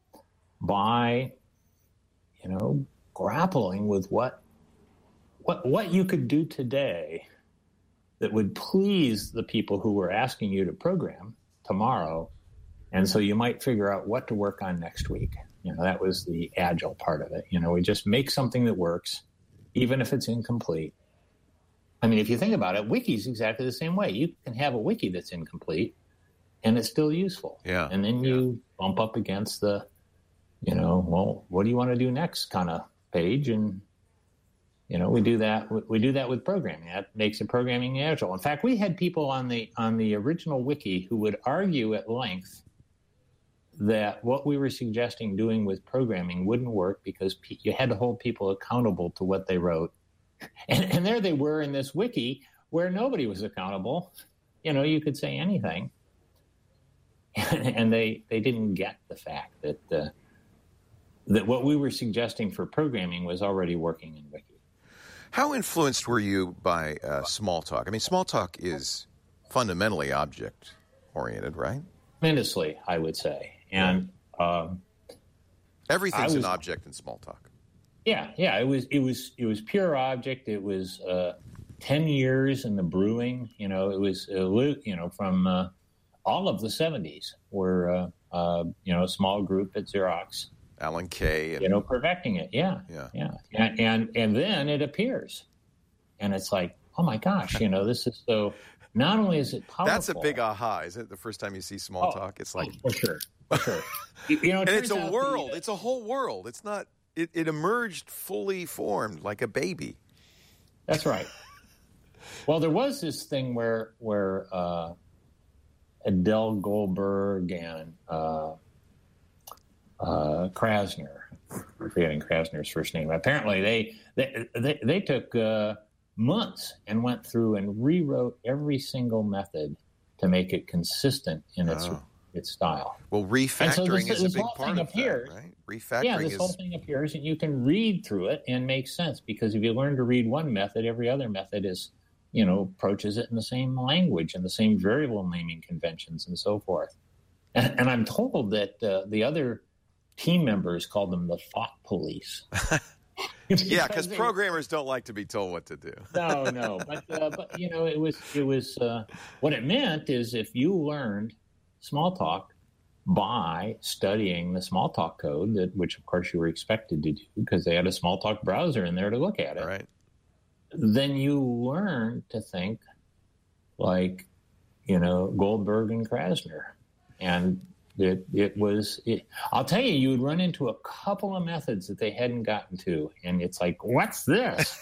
by, you know, grappling with what what what you could do today that would please the people who were asking you to program tomorrow. And so you might figure out what to work on next week. You know, that was the agile part of it. You know, we just make something that works, even if it's incomplete. I mean, if you think about it, wiki's exactly the same way. You can have a wiki that's incomplete and it's still useful. Yeah. And then you yeah. bump up against the, you know, well, what do you want to do next kind of page? And, you know, we do that. We do that with programming. That makes it programming agile. In fact, we had people on the on the original wiki who would argue at length that what we were suggesting doing with programming wouldn't work because pe- you had to hold people accountable to what they wrote. And, and there they were in this wiki where nobody was accountable. You know, you could say anything. And they, they didn't get the fact that uh, that what we were suggesting for programming was already working in Wiki. How influenced were you by uh, Smalltalk? I mean, Smalltalk is fundamentally object-oriented, right? Tremendously, I would say. And um, everything's was, an object in Smalltalk. Yeah, yeah. It was it was it was pure object. It was uh, ten years in the brewing. You know, it was uh, you know from uh, all of the seventies. Were uh, uh, you know a small group at Xerox. Alan Kay. And, you know, perfecting it. Yeah. Yeah. Yeah. And, and, and then it appears. And it's like, oh my gosh, you know, this is so, not only is it powerful. That's a big aha, isn't it? The first time you see Smalltalk, oh, it's like. Oh, for sure. For sure. You, you know, it and it's a world. The, it's a whole world. It's not, it, it emerged fully formed like a baby. That's right. Well, there was this thing where, where uh, Adele Goldberg and, uh, Uh, Krasner, I'm forgetting Krasner's first name. Apparently, they they they, they took uh, months and went through and rewrote every single method to make it consistent in its oh. its style. Well, refactoring so this, is this a big whole part thing of appears, that, right? Refactoring yeah, this is... whole thing appears, and you can read through it and make sense, because if you learn to read one method, every other method is, you know, approaches it in the same language and the same variable naming conventions and so forth. And, and I'm told that uh, the other team members called them the thought police. Yeah, because programmers don't like to be told what to do. no, no, but uh, but you know, it was it was uh, what it meant is if you learned Smalltalk by studying the Smalltalk code, that which of course you were expected to do because they had a Smalltalk browser in there to look at it. Right. Then you learn to think like, you know, Goldberg and Krasner, and it it was. It, I'll tell you, you would run into a couple of methods that they hadn't gotten to, and it's like, what's this?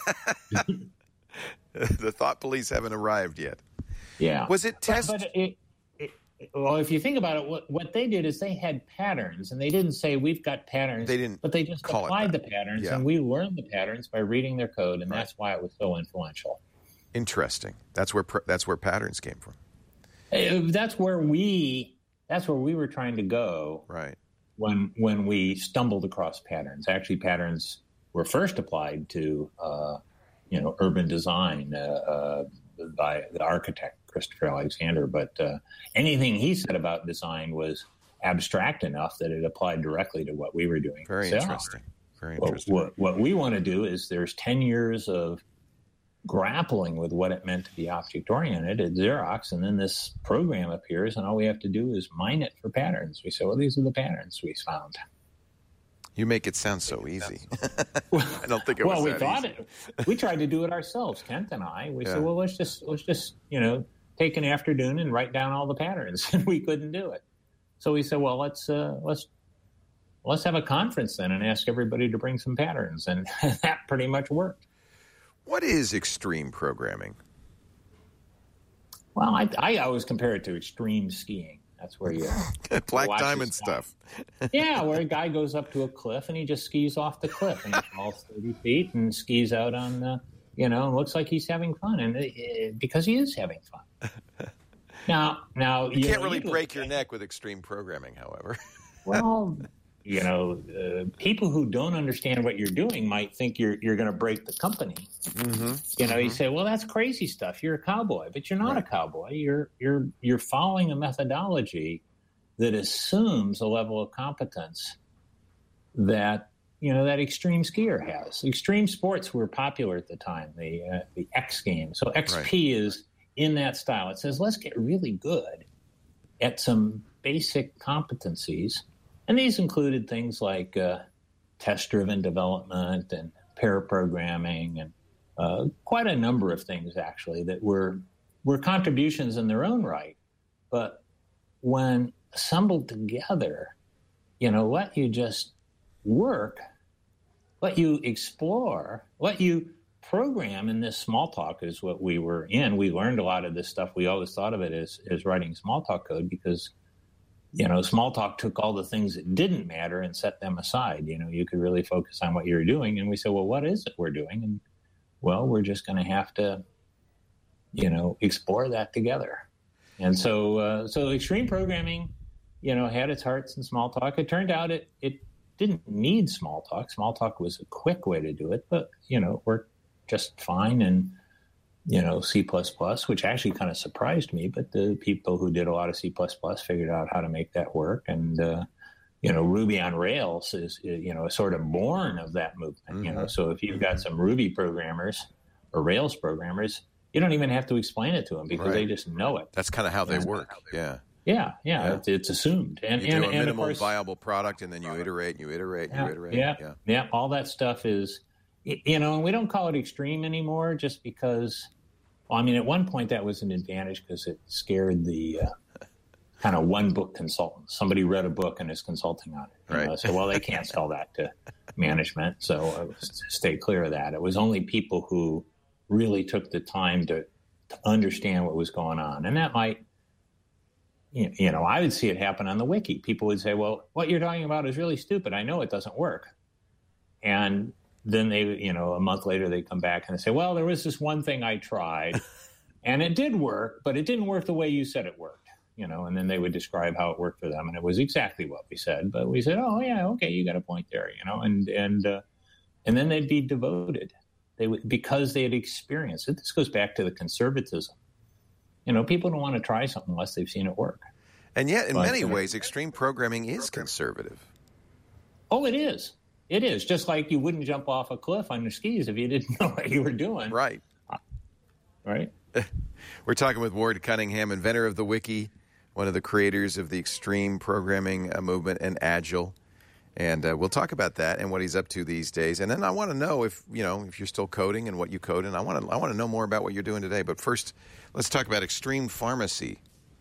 The thought police haven't arrived yet. Yeah. Was it test? But, but it, it, well, if you think about it, what, what they did is they had patterns, and they didn't say we've got patterns. They didn't but they just call applied it the patterns, yeah. and we learned the patterns by reading their code, and right. that's why it was so influential. Interesting. That's where that's where patterns came from. That's where we that's where we were trying to go. Right. When when we stumbled across patterns, actually, patterns were first applied to uh, you know urban design uh, uh, by the architect Christopher Alexander. But uh, anything he said about design was abstract enough that it applied directly to what we were doing. Very so, interesting. Very well, interesting. What, what we want to do is there's ten years of grappling with what it meant to be object-oriented at Xerox, and then this program appears, and all we have to do is mine it for patterns. We say, well, these are the patterns we found. You make it sound so easy. I don't think it was well, we that thought easy. it. We tried to do it ourselves, Kent and I. We Yeah. said, well, let's just let's just you know take an afternoon and write down all the patterns, and we couldn't do it. So we said, well, let's uh, let's let's have a conference then and ask everybody to bring some patterns, and that pretty much worked. What is extreme programming? Well, I, I always compare it to extreme skiing. That's where you Black watch diamond it stuff. Yeah, where a guy goes up to a cliff and he just skis off the cliff and he falls thirty feet and skis out on, uh, you know, and looks like he's having fun, and it, it, because he is having fun. Now, now you, you can't know, really you break your neck with extreme programming, however. Well, you know, uh, people who don't understand what you're doing might think you're you're going to break the company. Mm-hmm. You know, mm-hmm. you say, "Well, that's crazy stuff. You're a cowboy," but you're not right. a cowboy. You're you're you're following a methodology that assumes a level of competence that you know that extreme skier has. Extreme sports were popular at the time. The uh, the X Games. So X P right. is in that style. It says, "Let's get really good at some basic competencies." And these included things like uh, test-driven development and pair programming and uh, quite a number of things, actually, that were were contributions in their own right. But when assembled together, you know, let you just work, let you explore, let you program in this Smalltalk is what we were in. We learned a lot of this stuff. We always thought of it as, as writing Smalltalk code because you know, Smalltalk took all the things that didn't matter and set them aside. You know, you could really focus on what you were doing. And we said, well, what is it we're doing? And, well, we're just going to have to, you know, explore that together. And so uh, so extreme programming, you know, had its hearts in Smalltalk. It turned out it, it didn't need Smalltalk. Smalltalk was a quick way to do it, but, you know, it worked just fine. And you know, C plus plus, which actually kind of surprised me, but the people who did a lot of C plus plus figured out how to make that work. And, uh, you know, Ruby on Rails is, you know, sort of born of that movement, mm-hmm. you know. So if you've got some Ruby programmers or Rails programmers, you don't even have to explain it to them because right. they just know it. That's kind of how they and, work, yeah. Yeah, yeah, yeah. It's, it's assumed. And, you and, do a and minimal of course, viable product, and then you iterate, you iterate, yeah, you iterate. Yeah, yeah, yeah, all that stuff is, you know, and we don't call it extreme anymore just because... Well, I mean, at one point that was an advantage because it scared the uh, kind of one-book consultants. Somebody read a book and is consulting on it. Right. Know? So, well, they can't sell that to management, so uh, stay clear of that. It was only people who really took the time to, to understand what was going on. And that might, you know, I would see it happen on the wiki. People would say, well, what you're talking about is really stupid. I know it doesn't work. And then they, you know, a month later they come back and they say, well, there was this one thing I tried and it did work, but it didn't work the way you said it worked, you know, and then they would describe how it worked for them. And it was exactly what we said, but we said, oh yeah, okay, you got a point there, you know, and, and, uh, and then they'd be devoted. They would, because they had experienced it. This goes back to the conservatism. You know, people don't want to try something unless they've seen it work. And yet, in but, many uh, ways, extreme programming is conservative. Oh, it is. It is. Just like you wouldn't jump off a cliff on your skis if you didn't know what you were doing. Right. Right. We're talking with Ward Cunningham, inventor of the Wiki, one of the creators of the extreme programming uh, movement and Agile. And uh, we'll talk about that and what he's up to these days. And then I want to know if, you know, if you're still coding and what you code. And I want to I want to know more about what you're doing today. But first, let's talk about extreme pharmacy.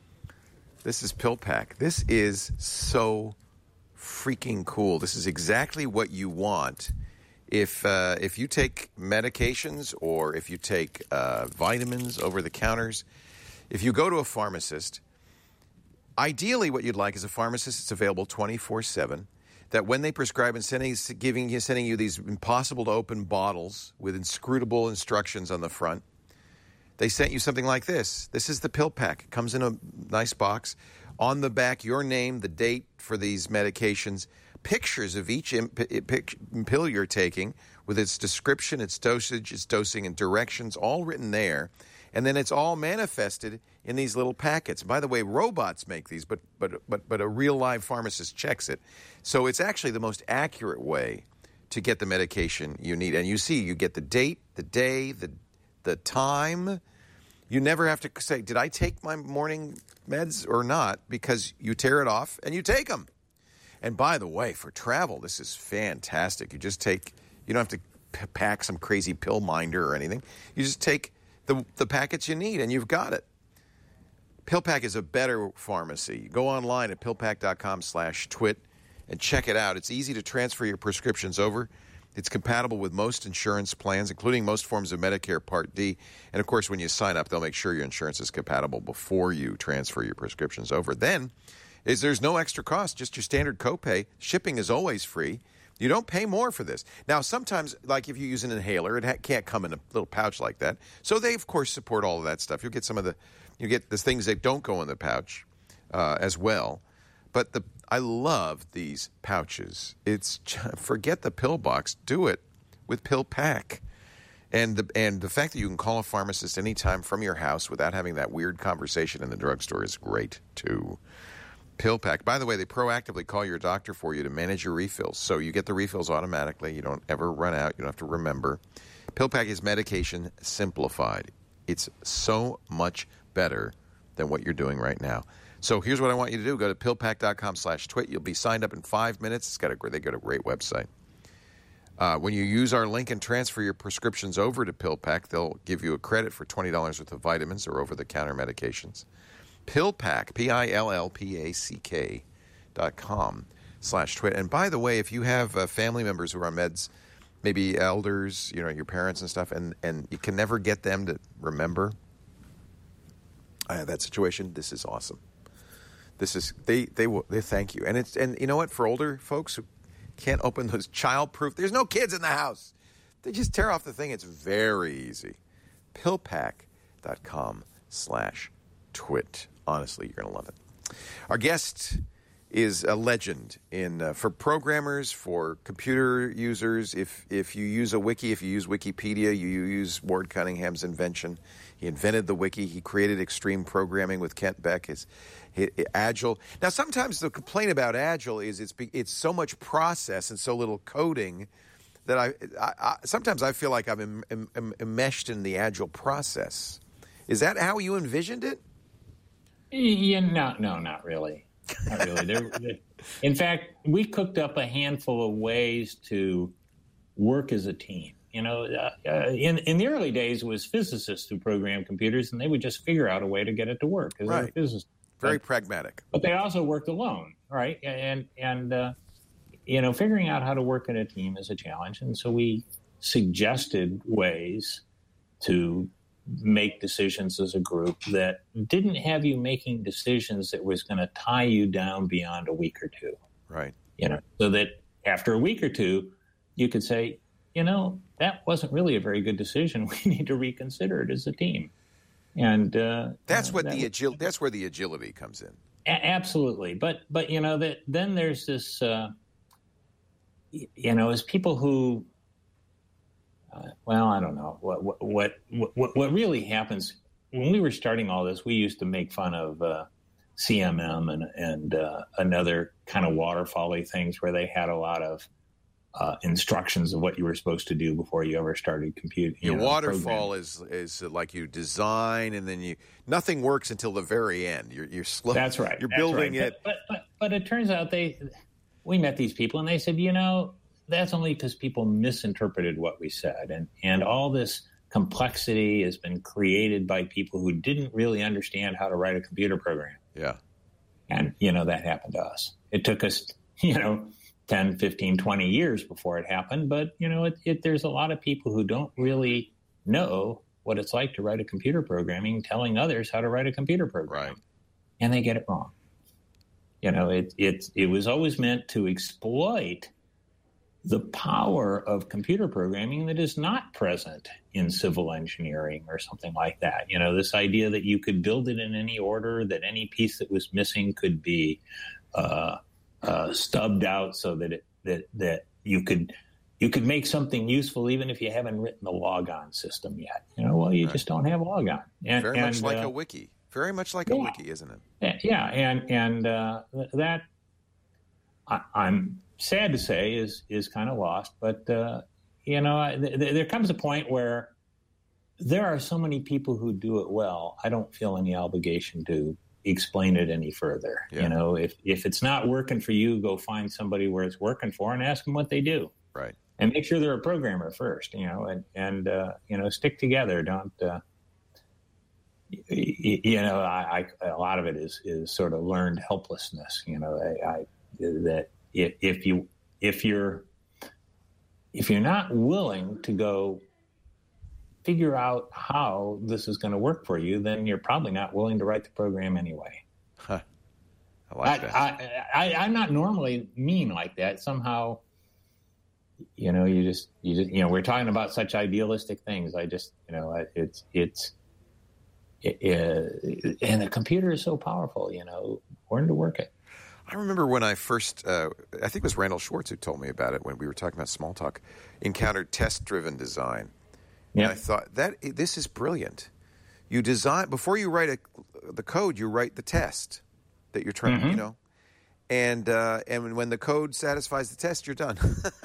This is PillPack. This is so freaking cool. This is exactly what you want if uh, if you take medications or if you take uh, vitamins over the counters. If you go to a pharmacist, ideally what you'd like is a pharmacist that's available twenty-four seven. That when they prescribe and sending, giving you, sending you these impossible to open bottles with inscrutable instructions on the front, they sent you something like this. This is the PillPack. It comes in a nice box. On the back, your name, the date for these medications, pictures of each imp- pill you're taking with its description, its dosage, its dosing, and directions, all written there. And then it's all manifested in these little packets. By the way, robots make these, but but but but a real live pharmacist checks it. So it's actually the most accurate way to get the medication you need. And you see, you get the date, the day, the the time. You never have to say, did I take my morning meds or not? Because you tear it off and you take them. And by the way, for travel, this is fantastic. You just take, you don't have to p- pack some crazy pill minder or anything. You just take the the packets you need, and you've got it. PillPack is a better pharmacy. Go online at pillpack.com slash twit and check it out. It's easy to transfer your prescriptions over. It's compatible with most insurance plans, including most forms of Medicare Part D. And, of course, when you sign up, they'll make sure your insurance is compatible before you transfer your prescriptions over. Then, is there's no extra cost, just your standard copay. Shipping is always free. You don't pay more for this. Now, sometimes, like if you use an inhaler, it ha- can't come in a little pouch like that. So they, of course, support all of that stuff. You'll get some of the, you get the things that don't go in the pouch uh, as well. But the I love these pouches. It's forget the pill box. Do it with PillPack. And the and the fact that you can call a pharmacist anytime from your house without having that weird conversation in the drugstore is great, too. PillPack. By the way, they proactively call your doctor for you to manage your refills. So you get the refills automatically. You don't ever run out. You don't have to remember. PillPack is medication simplified. It's so much better than what you're doing right now. So here's what I want you to do. Go to pillpack.com slash twit. You'll be signed up in five minutes. It's got a, they got a great website. Uh, when you use our link and transfer your prescriptions over to PillPack, they'll give you a credit for twenty dollars worth of vitamins or over-the-counter medications. PillPack, P I L L P A C K dot com slash twit. And by the way, if you have uh, family members who are on meds, maybe elders, you know, your parents and stuff, and, and you can never get them to remember uh, that situation, this is awesome. This is they they will they thank you. And it's and you know what, for older folks who can't open those child-proof, there's no kids in the house. They just tear off the thing. It's very easy. PillPack.com slash twit. Honestly, you're going to love it. Our guest is a legend in uh, for programmers, for computer users. If if you use a wiki, if you use Wikipedia, you use Ward Cunningham's invention. He invented the wiki. He created extreme programming with Kent Beck. His, his Agile. Now, sometimes the complaint about Agile is it's it's so much process and so little coding that I, I, I sometimes I feel like I'm em, em, em, enmeshed in the Agile process. Is that how you envisioned it? Yeah, no, no, not really. Not really. There, in fact, we cooked up a handful of ways to work as a team. You know, uh, uh, in in the early days, it was physicists who programmed computers, and they would just figure out a way to get it to work because right. they were physicists. Very but, pragmatic. But they also worked alone, right? And and uh, you know, figuring out how to work in a team is a challenge, and so we suggested ways to make decisions as a group that didn't have you making decisions that was going to tie you down beyond a week or two. Right. You know, so that after a week or two, you could say, you know, that wasn't really a very good decision. We need to reconsider it as a team. And uh, that's what uh, that the agil- that's where the agility comes in. A- absolutely. But, but you know, that then there's this, uh, you know, as people who, uh, well, I don't know, what, what, what, what really happens when we were starting all this, we used to make fun of uh, C M M and, and uh, another kind of waterfall-y things where they had a lot of Uh, instructions of what you were supposed to do before you ever started computing. Your know, waterfall is is like you design, and then you nothing works until the very end. You're you're slow. That's right. You're That's building right. it. But, but but it turns out they we met these people, and they said, you know, that's only because people misinterpreted what we said, and and all this complexity has been created by people who didn't really understand how to write a computer program. Yeah. And you know that happened to us. It took us, you know, ten, fifteen, twenty years before it happened. But, you know, it, it, there's a lot of people who don't really know what it's like to write a computer programming, telling others how to write a computer program. Right. And they get it wrong. You know, it, it, it was always meant to exploit the power of computer programming that is not present in civil engineering or something like that. You know, this idea that you could build it in any order, that any piece that was missing could be uh, Uh, stubbed out so that it, that that you could you could make something useful even if you haven't written the logon system yet. You know, well, you right. just don't have logon. And, Very and, much like uh, a wiki. Very much like yeah. a wiki, isn't it? Yeah, and and uh, that I, I'm sad to say is is kind of lost. But uh, you know, th- th- there comes a point where there are so many people who do it well. I don't feel any obligation to explain it any further. Yeah. You know, if, if it's not working for you, go find somebody where it's working for and ask them what they do. Right. And make sure they're a programmer first, you know, and, and uh, you know, stick together. Don't, uh, you, you know, I, I, a lot of it is, is sort of learned helplessness, you know, I, I that if, if you, if you're, if you're not willing to go figure out how this is going to work for you, then you're probably not willing to write the program anyway. Huh. I like I, that. I, I, I'm not normally mean like that. Somehow, you know, you just, you just, you know, we're talking about such idealistic things. I just, you know, it's, it's, it, it, and the computer is so powerful, you know, learn to work it. I remember when I first, uh, I think it was Randall Schwartz who told me about it when we were talking about Smalltalk, encountered test-driven design. And yeah. I thought, that this is brilliant. You design, before you write a, the code, you write the test that you're trying, mm-hmm. you know. And uh, and when the code satisfies the test, you're done.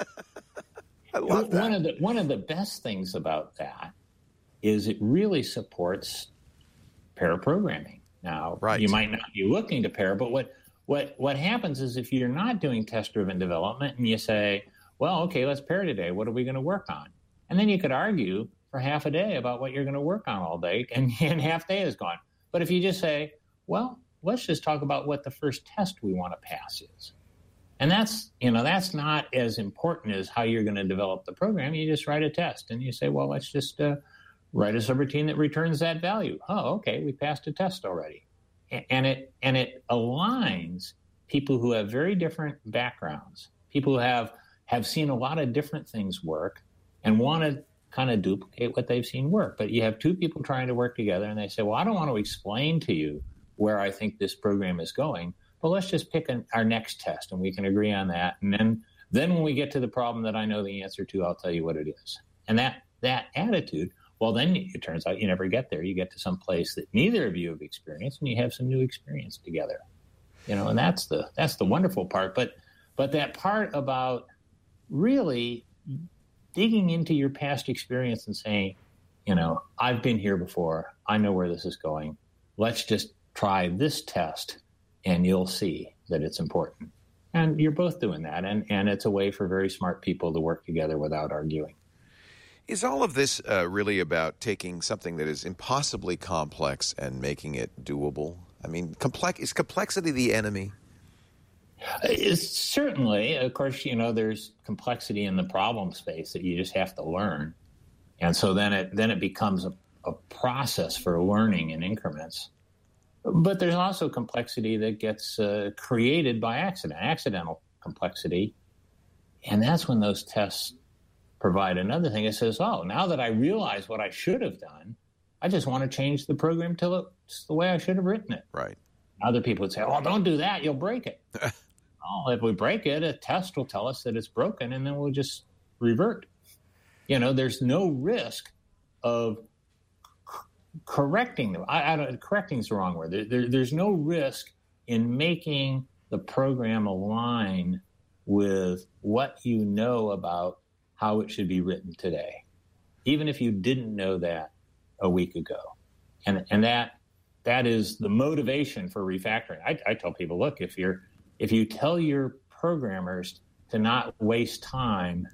I love that. One of the one of the best things about that is it really supports pair programming. Now, right. you might not be looking to pair, but what what what happens is if you're not doing test-driven development and you say, well, okay, let's pair today. What are we going to work on? And then you could argue for half a day about what you're going to work on all day, and, and half day is gone. But if you just say, well, let's just talk about what the first test we want to pass is. And that's, you know, that's not as important as how you're going to develop the program. You just write a test and you say, well, let's just uh, write a subroutine that returns that value. Oh, okay, we passed a test already. And it, and it aligns people who have very different backgrounds, people who have, have seen a lot of different things work and want to kind of duplicate what they've seen work. But you have two people trying to work together and they say, well, I don't want to explain to you where I think this program is going, but let's just pick an, our next test and we can agree on that. And then, then when we get to the problem that I know the answer to, I'll tell you what it is. And that, that attitude, well, then it turns out you never get there. You get to some place that neither of you have experienced and you have some new experience together, you know, and that's the, that's the wonderful part. But, but that part about really digging into your past experience and saying, you know, I've been here before. I know where this is going. Let's just try this test and you'll see that it's important. And you're both doing that. And, and it's a way for very smart people to work together without arguing. Is all of this uh, really about taking something that is impossibly complex and making it doable? I mean, complex is complexity the enemy? It's certainly, of course, you know, there's complexity in the problem space that you just have to learn. And so then it then it becomes a, a process for learning in increments. But there's also complexity that gets uh, created by accident, accidental complexity. And that's when those tests provide another thing. It says, oh, now that I realize what I should have done, I just want to change the program till it's the way I should have written it. Right. Other people would say, oh, don't do that. You'll break it. Oh, if we break it, a test will tell us that it's broken, and then we'll just revert. You know, there's no risk of c- correcting them. I, I don't, correcting is the wrong word. There, there, there's no risk in making the program align with what you know about how it should be written today, even if you didn't know that a week ago. And and that that is the motivation for refactoring. I, I tell people, look, if you're if you tell your programmers to not waste time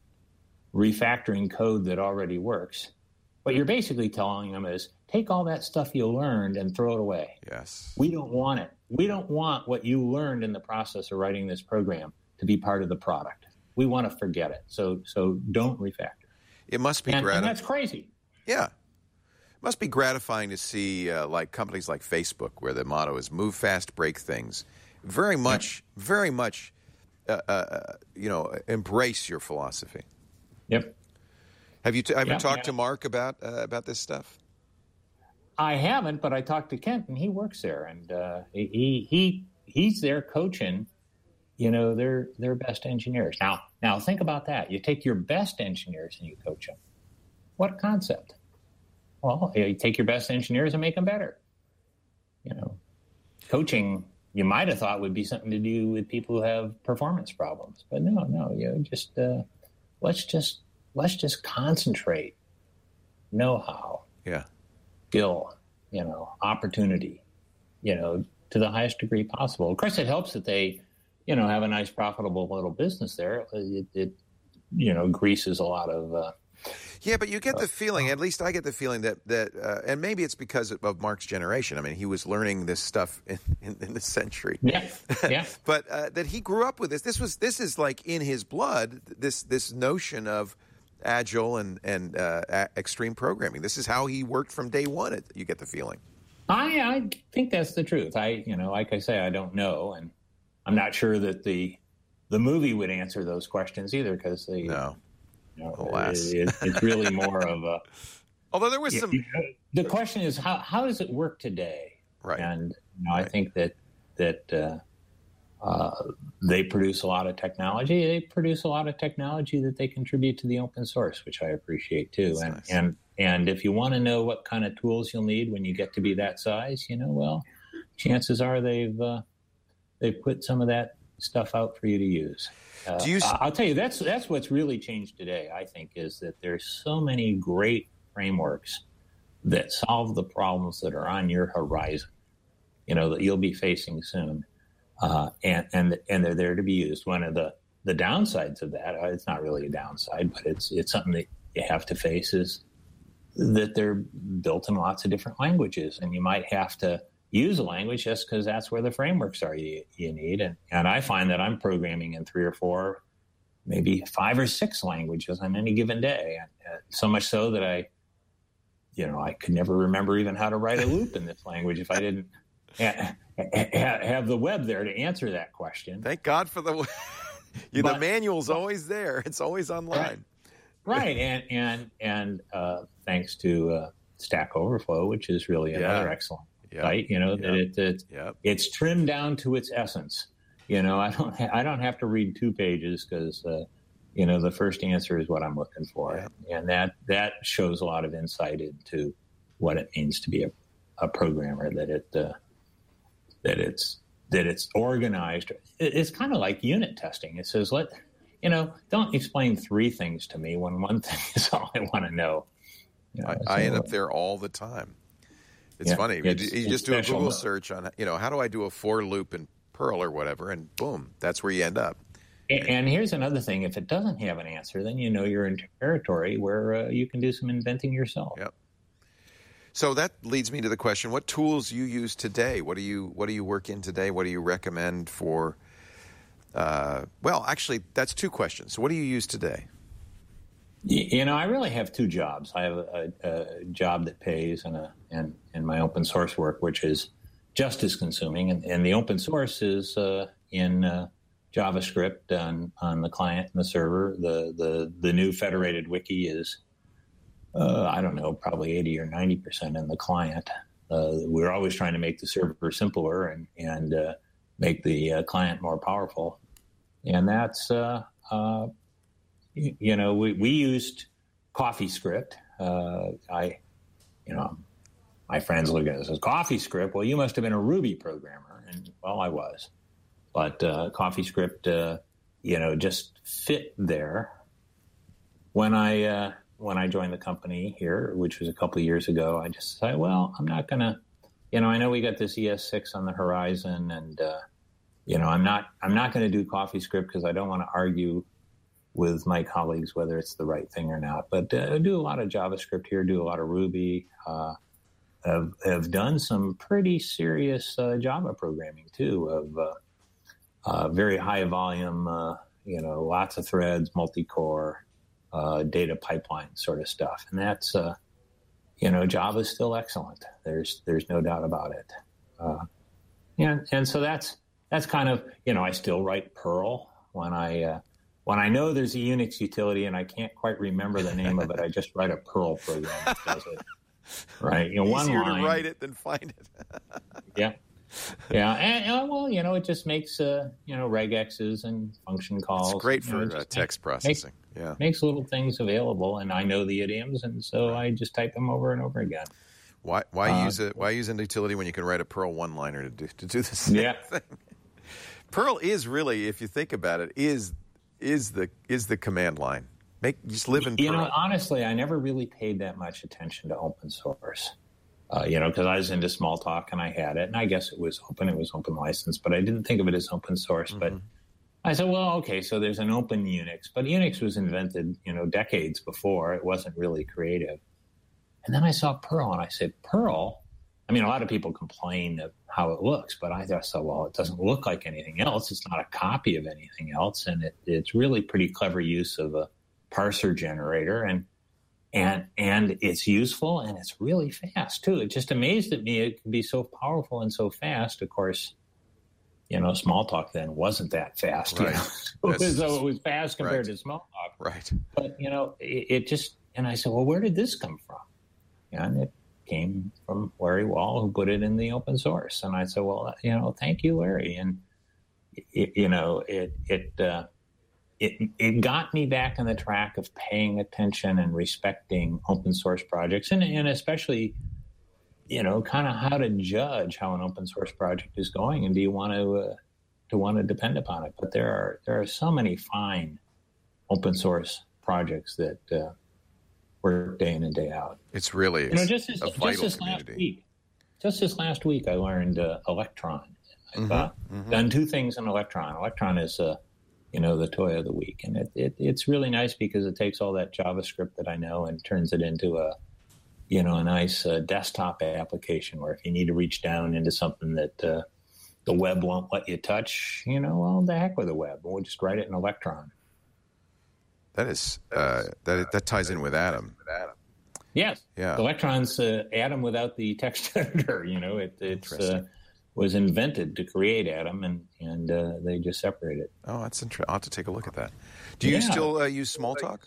refactoring code that already works, what you're basically telling them is take all that stuff you learned and throw it away. Yes. We don't want it. We don't want what you learned in the process of writing this program to be part of the product. We want to forget it. So so don't refactor. It must be and, gratifying. and that's crazy. Yeah. It must be gratifying to see uh, like companies like Facebook, where the motto is move fast, break things. Very much, yep. very much, uh, uh, you know, embrace your philosophy. Yep. Have you t- ever yep, talked yep. to Mark about uh, about this stuff? I haven't, but I talked to Kent, and he works there, and uh, he he he's there coaching, you know, their their best engineers. Now, now think about that. You take your best engineers and you coach them. What concept? Well, you take your best engineers and make them better. You know, coaching, you might have thought would be something to do with people who have performance problems, but no, no. You know, just uh, let's just let's just concentrate know-how, yeah, skill, you know, opportunity, you know, to the highest degree possible. Of course, it helps that they, you know, have a nice, profitable little business there. It, it you know, greases a lot of. Uh, yeah, but you get the feeling, at least I get the feeling that, that uh, and maybe it's because of, of Mark's generation. I mean, he was learning this stuff in, in, in this century. Yeah, yeah. But uh, that he grew up with this. This was this is like in his blood, this this notion of agile and, and uh, a- extreme programming. This is how he worked from day one, it, you get the feeling. I, I think that's the truth. I, you know, like I say, I don't know, and I'm not sure that the the movie would answer those questions either, because they, no, you know, alas, it, it's really more of a. Although there was you, some, you know, the question is how how does it work today? Right, and you know, right. I think that that uh, uh, they produce a lot of technology. They produce a lot of technology that they contribute to the open source, which I appreciate too. That's and nice. and and if you want to know what kind of tools you'll need when you get to be that size, you know, well, chances are they've uh, they've put some of that stuff out for you to use. Uh, Do you... I'll tell you, that's that's what's really changed today, I think, is that there's so many great frameworks that solve the problems that are on your horizon, you know, that you'll be facing soon. Uh, and, and and they're there to be used. One of the, the downsides of that, it's not really a downside, but it's it's something that you have to face, is that they're built in lots of different languages, and you might have to use a language just because that's where the frameworks are you, you need. And, and I find that I'm programming in three or four, maybe five or six languages on any given day. And, uh, so much so that I, you know, I could never remember even how to write a loop in this language if I didn't ha- ha- have the web there to answer that question. Thank God for the you, But, the manual's always there. It's always online. Right. right. And, and, and uh, thanks to uh, Stack Overflow, which is really another Yeah. excellent Yep. site, you know, Yep. that it, it Yep. it's trimmed down to its essence. You know, I don't ha- I don't have to read two pages because, uh, you know, the first answer is what I'm looking for. Yep. And that, that shows a lot of insight into what it means to be a, a programmer, that it, uh, that it's, that it's organized. It, it's kind of like unit testing. It says, let, you know, don't explain three things to me when one thing is all I want to know. You know, I, so, I end up there all the time. It's yeah, funny. it's- you, you it's just do a special. Google search on, you know, how do I do a for loop in Perl or whatever, and boom, that's where you end up. And, and here's another thing. If it doesn't have an answer, then you know you're in territory where uh, you can do some inventing yourself. Yep. So that leads me to the question: what tools you use today? What do you what do you work in today? What do you recommend for? Uh, well, actually, that's two questions. So, what do you use today? You know, I really have two jobs. I have a, a job that pays, and a and, and my open source work, which is just as consuming. And, and the open source is uh, in uh, JavaScript on, on the client and the server. The the the new federated wiki is, uh, I don't know, probably eighty or ninety percent in the client. Uh, we're always trying to make the server simpler and, and uh, make the uh, client more powerful. And that's, uh, uh, you, you know, we, we used CoffeeScript. Uh, I, you know, my friends look at it and says, CoffeeScript? Well, you must have been a Ruby programmer. And, well, I was. But uh, CoffeeScript, uh, you know, just fit there. When I... Uh, When I joined the company here, which was a couple of years ago, I just said, well, I'm not going to, you know, I know we got this E S six on the horizon, and, uh, you know, I'm not I'm not going to do CoffeeScript because I don't want to argue with my colleagues whether it's the right thing or not. But uh, I do a lot of JavaScript here, do a lot of Ruby, uh, have, have done some pretty serious uh, Java programming, too, of uh, uh, very high volume, uh, you know, lots of threads, multi-core, Uh, data pipeline sort of stuff. And that's, uh, you know, Java is still excellent. There's there's no doubt about it. Uh, and, and so that's that's kind of, you know, I still write Perl when I, uh, when I know there's a Unix utility and I can't quite remember the name of it, I just write a Perl program that does it. Right? You know, one Easier line, to write it than find it. yeah. Yeah, and, and well, you know, it just makes uh, you know, regexes and function calls. It's great you for know, uh, makes, text processing. Makes, yeah, makes little things available, and I know the idioms, and so I just type them over and over again. Why why uh, use a why use an utility when you can write a Perl one-liner to do to do the same yeah. thing? Perl is really, if you think about it, is is the is the command line. Make just live in Perl. You know, honestly, I never really paid that much attention to open source. Uh, you know, because I was into Smalltalk and I had it, and I guess it was open, it was open license, but I didn't think of it as open source. Mm-hmm. But I said, well, okay, so there's an open Unix, but Unix was invented, you know, decades before. It wasn't really creative. And then I saw Perl, and I said, Perl? I mean, a lot of people complain of how it looks, but I just thought, well, it doesn't look like anything else. It's not a copy of anything else, and it, it's really pretty clever use of a parser generator, and And and it's useful, and it's really fast, too. It just amazed at me it could be so powerful and so fast. Of course, you know, Smalltalk then wasn't that fast. Right. You know? So it was fast compared right. to Smalltalk. Right. But, you know, it, it just, and I said, well, where did this come from? And it came from Larry Wall, who put it in the open source. And I said, well, you know, thank you, Larry. And, it, you know, it, it, uh, It, it got me back on the track of paying attention and respecting open source projects, and, and especially, you know, kind of how to judge how an open source project is going, and do you want to uh, to want to depend upon it? But there are there are so many fine open source projects that uh, work day in and day out. It's really you know just this, a just vital this community. last week, just this last week, I learned uh, Electron. I've Mm-hmm, uh, mm-hmm. done two things in Electron. Electron is a uh, you know, the toy of the week. And it, it, it's really nice because it takes all that JavaScript that I know and turns it into a, you know, a nice uh, desktop application where if you need to reach down into something that uh, the web won't let you touch, you know, well, the heck with the web. We'll just write it in Electron. That is, uh, that that ties in with Atom. Yes. Yeah. Electron's uh, Atom without the text editor, you know, it, it's... Uh, was invented to create Atom, and and uh, they just separate it. Oh, that's interesting. I'll have to take a look at that. Do you Yeah. still uh, use Smalltalk?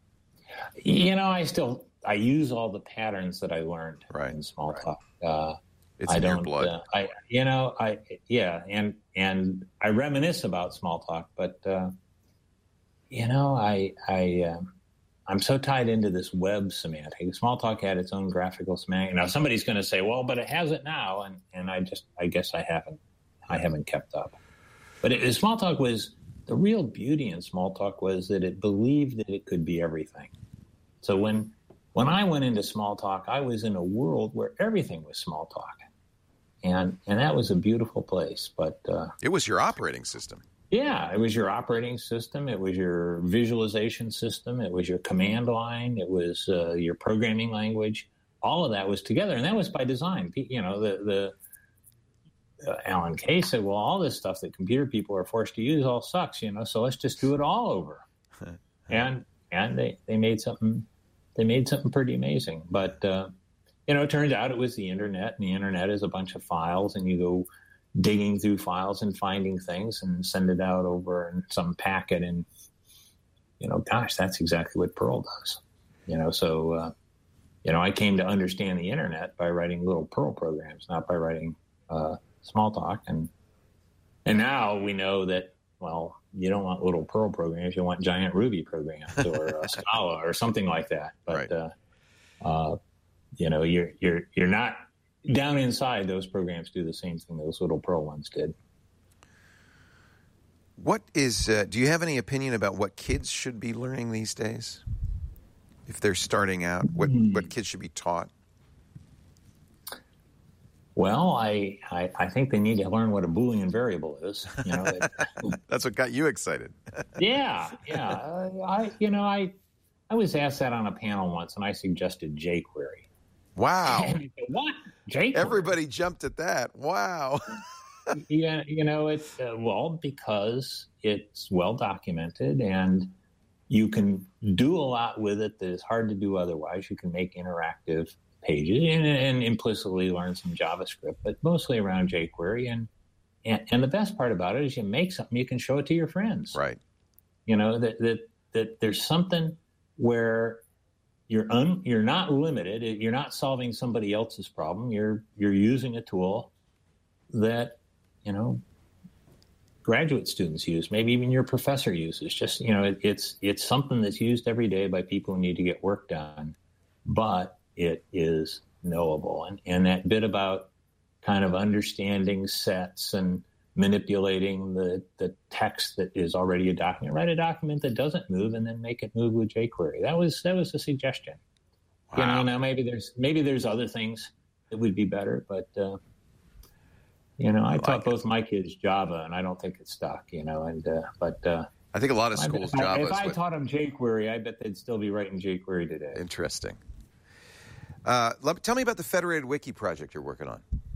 You know, I still I use all the patterns that I learned Right. in Smalltalk. Uh, It's I in your don't. blood. Uh, I you know I yeah, and and I reminisce about Smalltalk, but uh, you know I I. Um, I'm so tied into this web semantic. Smalltalk had its own graphical semantic. Now somebody's going to say, "Well, but it has it now," and, and I just, I guess I haven't, I haven't kept up. But it, Smalltalk was the real beauty in Smalltalk was that it believed that it could be everything. So when when I went into Smalltalk, I was in a world where everything was Smalltalk, and and that was a beautiful place. But uh, It was your operating system. yeah, it was your operating system. It was your visualization system. It was your command line. It was uh, your programming language. All of that was together, and that was by design. You know, the the uh, Alan Kay said, "Well, all this stuff that computer people are forced to use all sucks. You know, so let's just do it all over." and and they, they made something they made something pretty amazing. But uh, you know, it turns out it was the internet, and the internet is a bunch of files, and you go. digging through files and finding things and send it out over in some packet. And, you know, gosh, that's exactly what Perl does. You know, so, uh, you know, I came to understand the internet by writing little Perl programs, not by writing uh, Smalltalk. And, and now we know that, well, you don't want little Perl programs. You want giant Ruby programs or uh, Scala or something like that. But, right. uh, uh, you know, you're, you're, you're not down inside. Those programs do the same thing those little Perl ones did. What is, uh, do you have any opinion about what kids should be learning these days? If they're starting out, what, mm. what kids should be taught? Well, I, I I think they need to learn what a Boolean variable is. You know, it, that's what got you excited. yeah, yeah. Uh, I you know I I was asked that on a panel once, and I suggested jQuery. Wow! And said, what jQuery? Everybody jumped at that. Wow. yeah, you know it's uh, well because it's well documented, and you can do a lot with it that is hard to do otherwise. You can make interactive pages and, and implicitly learn some JavaScript, but mostly around jQuery. And, and and the best part about it is you make something, you can show it to your friends. Right. You know, that that, that there's something where you're un, you're not limited. You're not solving somebody else's problem. You're you're using a tool that, you know, graduate students use, maybe even your professor uses. Just, you know, it, it's it's something that's used every day by people who need to get work done, but it is knowable. And, and that bit about kind of understanding sets and manipulating the, the text that is already a document, write a document that doesn't move and then make it move with jQuery. That was, that was a suggestion. Wow. You know, now maybe there's, maybe there's other things that would be better, but, uh, you know, I, I taught like both my kids Java, and I don't think it's stuck, you know, and, uh, but, uh, I think a lot of schools I, Java. If I what... taught them jQuery, I bet they'd still be writing jQuery today. Interesting. Uh, let, tell me about the Federated Wiki project you're working on.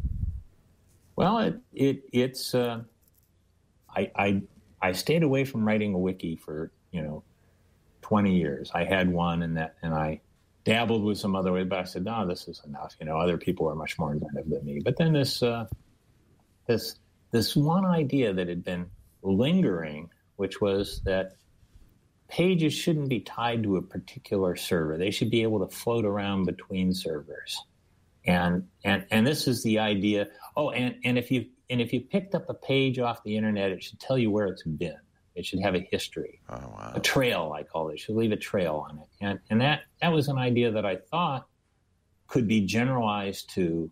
Well, it, it it's uh, I, I I stayed away from writing a wiki for you know twenty years. I had one, and that and I dabbled with some other way, but I said, no, this is enough. You know, other people are much more inventive than me. But then this uh, this this one idea that had been lingering, which was that pages shouldn't be tied to a particular server. They should be able to float around between servers. And and and this is the idea. Oh, and, and if you and if you picked up a page off the internet, it should tell you where it's been. It should have a history. Oh, wow. A trail, I call it. It should leave a trail on it. And and that, that was an idea that I thought could be generalized to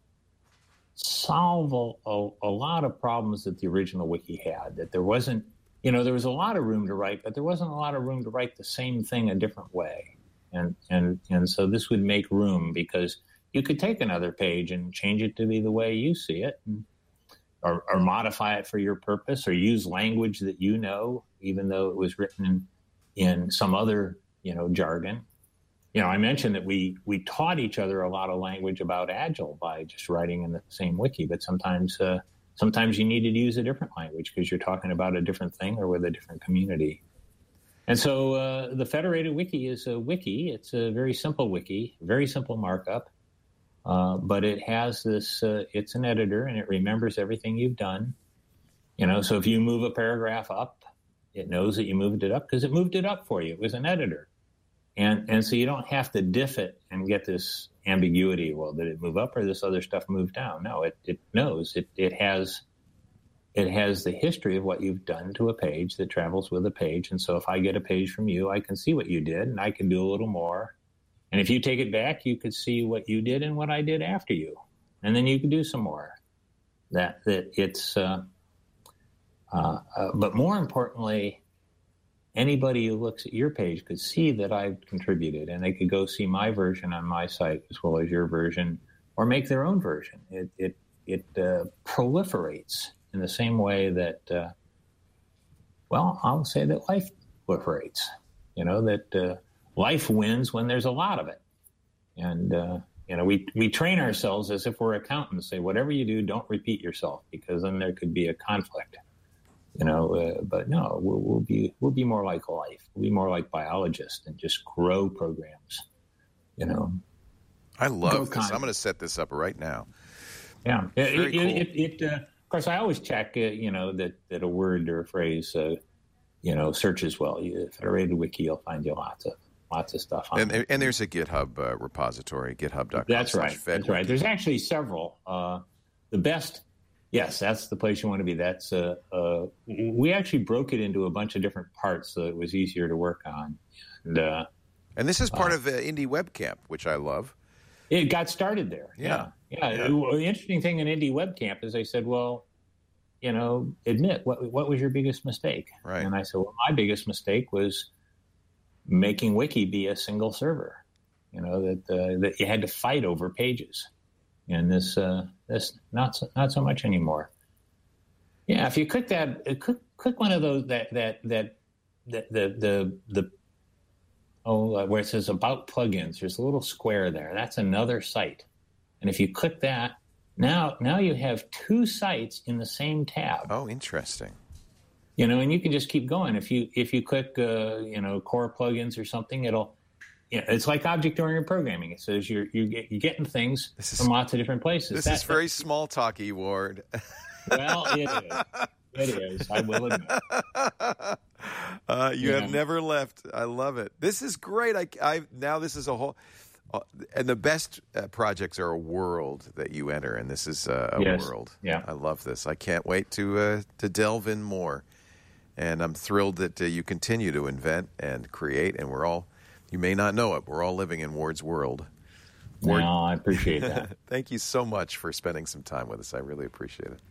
solve a, a, a lot of problems that the original wiki had. That there wasn't You know, there was a lot of room to write, but there wasn't a lot of room to write the same thing a different way. And and and so this would make room, because you could take another page and change it to be the way you see it, and, or, or modify it for your purpose, or use language that you know, even though it was written in, in some other, you know, jargon. You know, I mentioned that we we taught each other a lot of language about Agile by just writing in the same wiki, but sometimes uh, sometimes you needed to use a different language because you're talking about a different thing or with a different community. And so uh, the Federated Wiki is a wiki. It's a very simple wiki, very simple markup, uh, but it has this, uh, it's an editor, and it remembers everything you've done. You know, so if you move a paragraph up, it knows that you moved it up because it moved it up for you. It was an editor. And and so you don't have to diff it and get this ambiguity. Well, did it move up or this other stuff move down? No, it, it knows. It it has it has the history of what you've done to a page that travels with a page. And so if I get a page from you, I can see what you did, and I can do a little more. And if you take it back, you could see what you did and what I did after you. And then you can do some more. That that it's uh, uh, uh, but more importantly, anybody who looks at your page could see that I've contributed, and they could go see my version on my site as well as your version, or make their own version. It it it uh, proliferates in the same way that, uh, well, I'll say that life proliferates. You know, that uh, life wins when there's a lot of it. And, uh, you know, we, we train ourselves as if we're accountants, say, whatever you do, don't repeat yourself, because then there could be a conflict. You know, uh, but no, we'll, we'll be we'll be more like life. We'll be more like biologists and just grow programs. You know, I love this. I'm going to set this up right now. Yeah, it, Very it, cool. it, it uh, course, I always check, uh, you know, that, that a word or a phrase, uh, you know, searches well. You, Federated Wiki, you'll find you lots of lots of stuff on and, there. and there's a GitHub uh, repository, github dot com. That's right. That's right. There's actually several. Uh, the best, yes, that's the place you want to be. That's uh, uh, we actually broke it into a bunch of different parts so it was easier to work on. And, uh, and this is part uh, of uh, Indie Web Camp, which I love. It got started there. Yeah. Yeah. yeah. yeah. The interesting thing in Indie Web Camp is they said, well, you know, admit, what what was your biggest mistake? Right. And I said, well, my biggest mistake was making Wiki be a single server, you know, that uh, that you had to fight over pages. And this, uh, this not so, not so much anymore. Yeah, if you click that, uh, click, click one of those, that, that, that, the, the, the, the oh, uh, where it says about plugins, there's a little square there. That's another site. And if you click that, now, now you have two sites in the same tab. Oh, interesting. You know, and you can just keep going. If you if you click, uh, you know, core plugins or something, it'll, you know, it's like object-oriented programming. It says you're you get you're getting things this is, from lots of different places. This that, is very small talky, Ward. Well, it is. It is. I will admit. Uh, you yeah. have never left. I love it. This is great. I, I now this is a whole. Uh, and the best uh, projects are a world that you enter, and this is uh, a yes. world. Yeah, I love this. I can't wait to uh, to delve in more, and I'm thrilled that uh, you continue to invent and create. And we're all, you may not know it, we're all living in Ward's world. Ward, no, I appreciate that. Thank you so much for spending some time with us. I really appreciate it.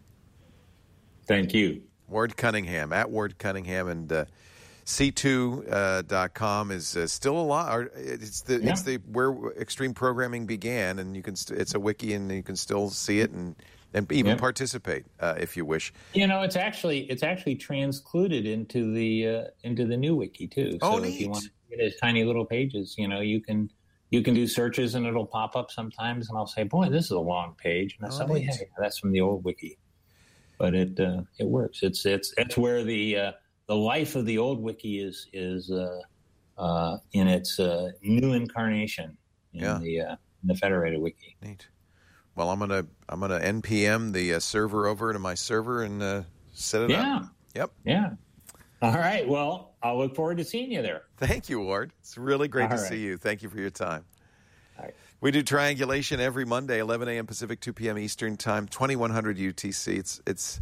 Thank you, Ward Cunningham, at Ward Cunningham, and uh, C two dot com is uh, still alive. It's the yeah. it's the where extreme programming began, and you can st- it's a wiki, and you can still see it and and even yeah. participate uh, if you wish. You know, it's actually it's actually transcluded into the uh, into the new wiki too. Oh, so neat. If you want to get as tiny little pages, you know, you can you can do searches and it'll pop up sometimes, and I'll say, "Boy, this is a long page," and I Oh, say, "Oh, yeah, that's from the old wiki," but it uh, it works. It's it's it's where the uh, the life of the old wiki is is uh, uh, in its uh, new incarnation in Yeah. the uh, in the Federated Wiki. Neat. Well, I'm gonna I'm gonna N P M the uh, server over to my server and uh, set it Yeah. up. Yep. Yeah. All right. Well, I'll look forward to seeing you there. Thank you, Ward. It's really great All to right. see you. Thank you for your time. All right. We do triangulation every Monday, eleven a.m. Pacific, two p.m. Eastern Time, twenty-one hundred U T C. It's it's.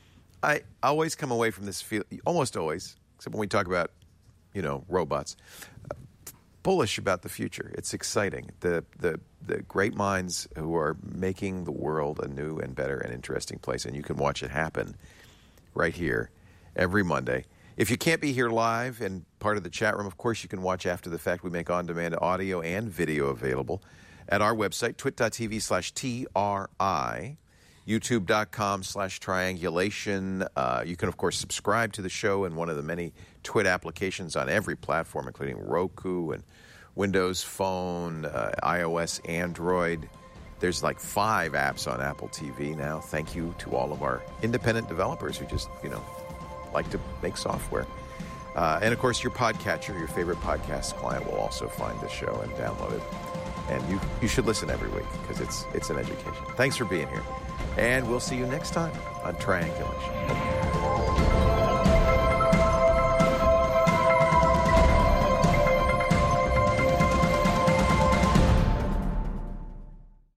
I always come away from this feel almost always, except when we talk about, you know, robots, uh, bullish about the future. It's exciting. The the the great minds who are making the world a new and better and interesting place, and you can watch it happen right here every Monday. If you can't be here live and part of the chat room, of course, you can watch after the fact. We make on-demand audio and video available at our website, twit.tv slash TRI, youtube.com slash triangulation. Uh, you can, of course, subscribe to the show in one of the many Twit applications on every platform, including Roku and Windows Phone, uh, iOS, Android. There's like five apps on Apple T V now. Thank you to all of our independent developers who just, you know, like to make software. Uh, and, of course, your podcatcher, your favorite podcast client will also find the show and download it. And you, you should listen every week because it's, it's an education. Thanks for being here. And we'll see you next time on Triangulation.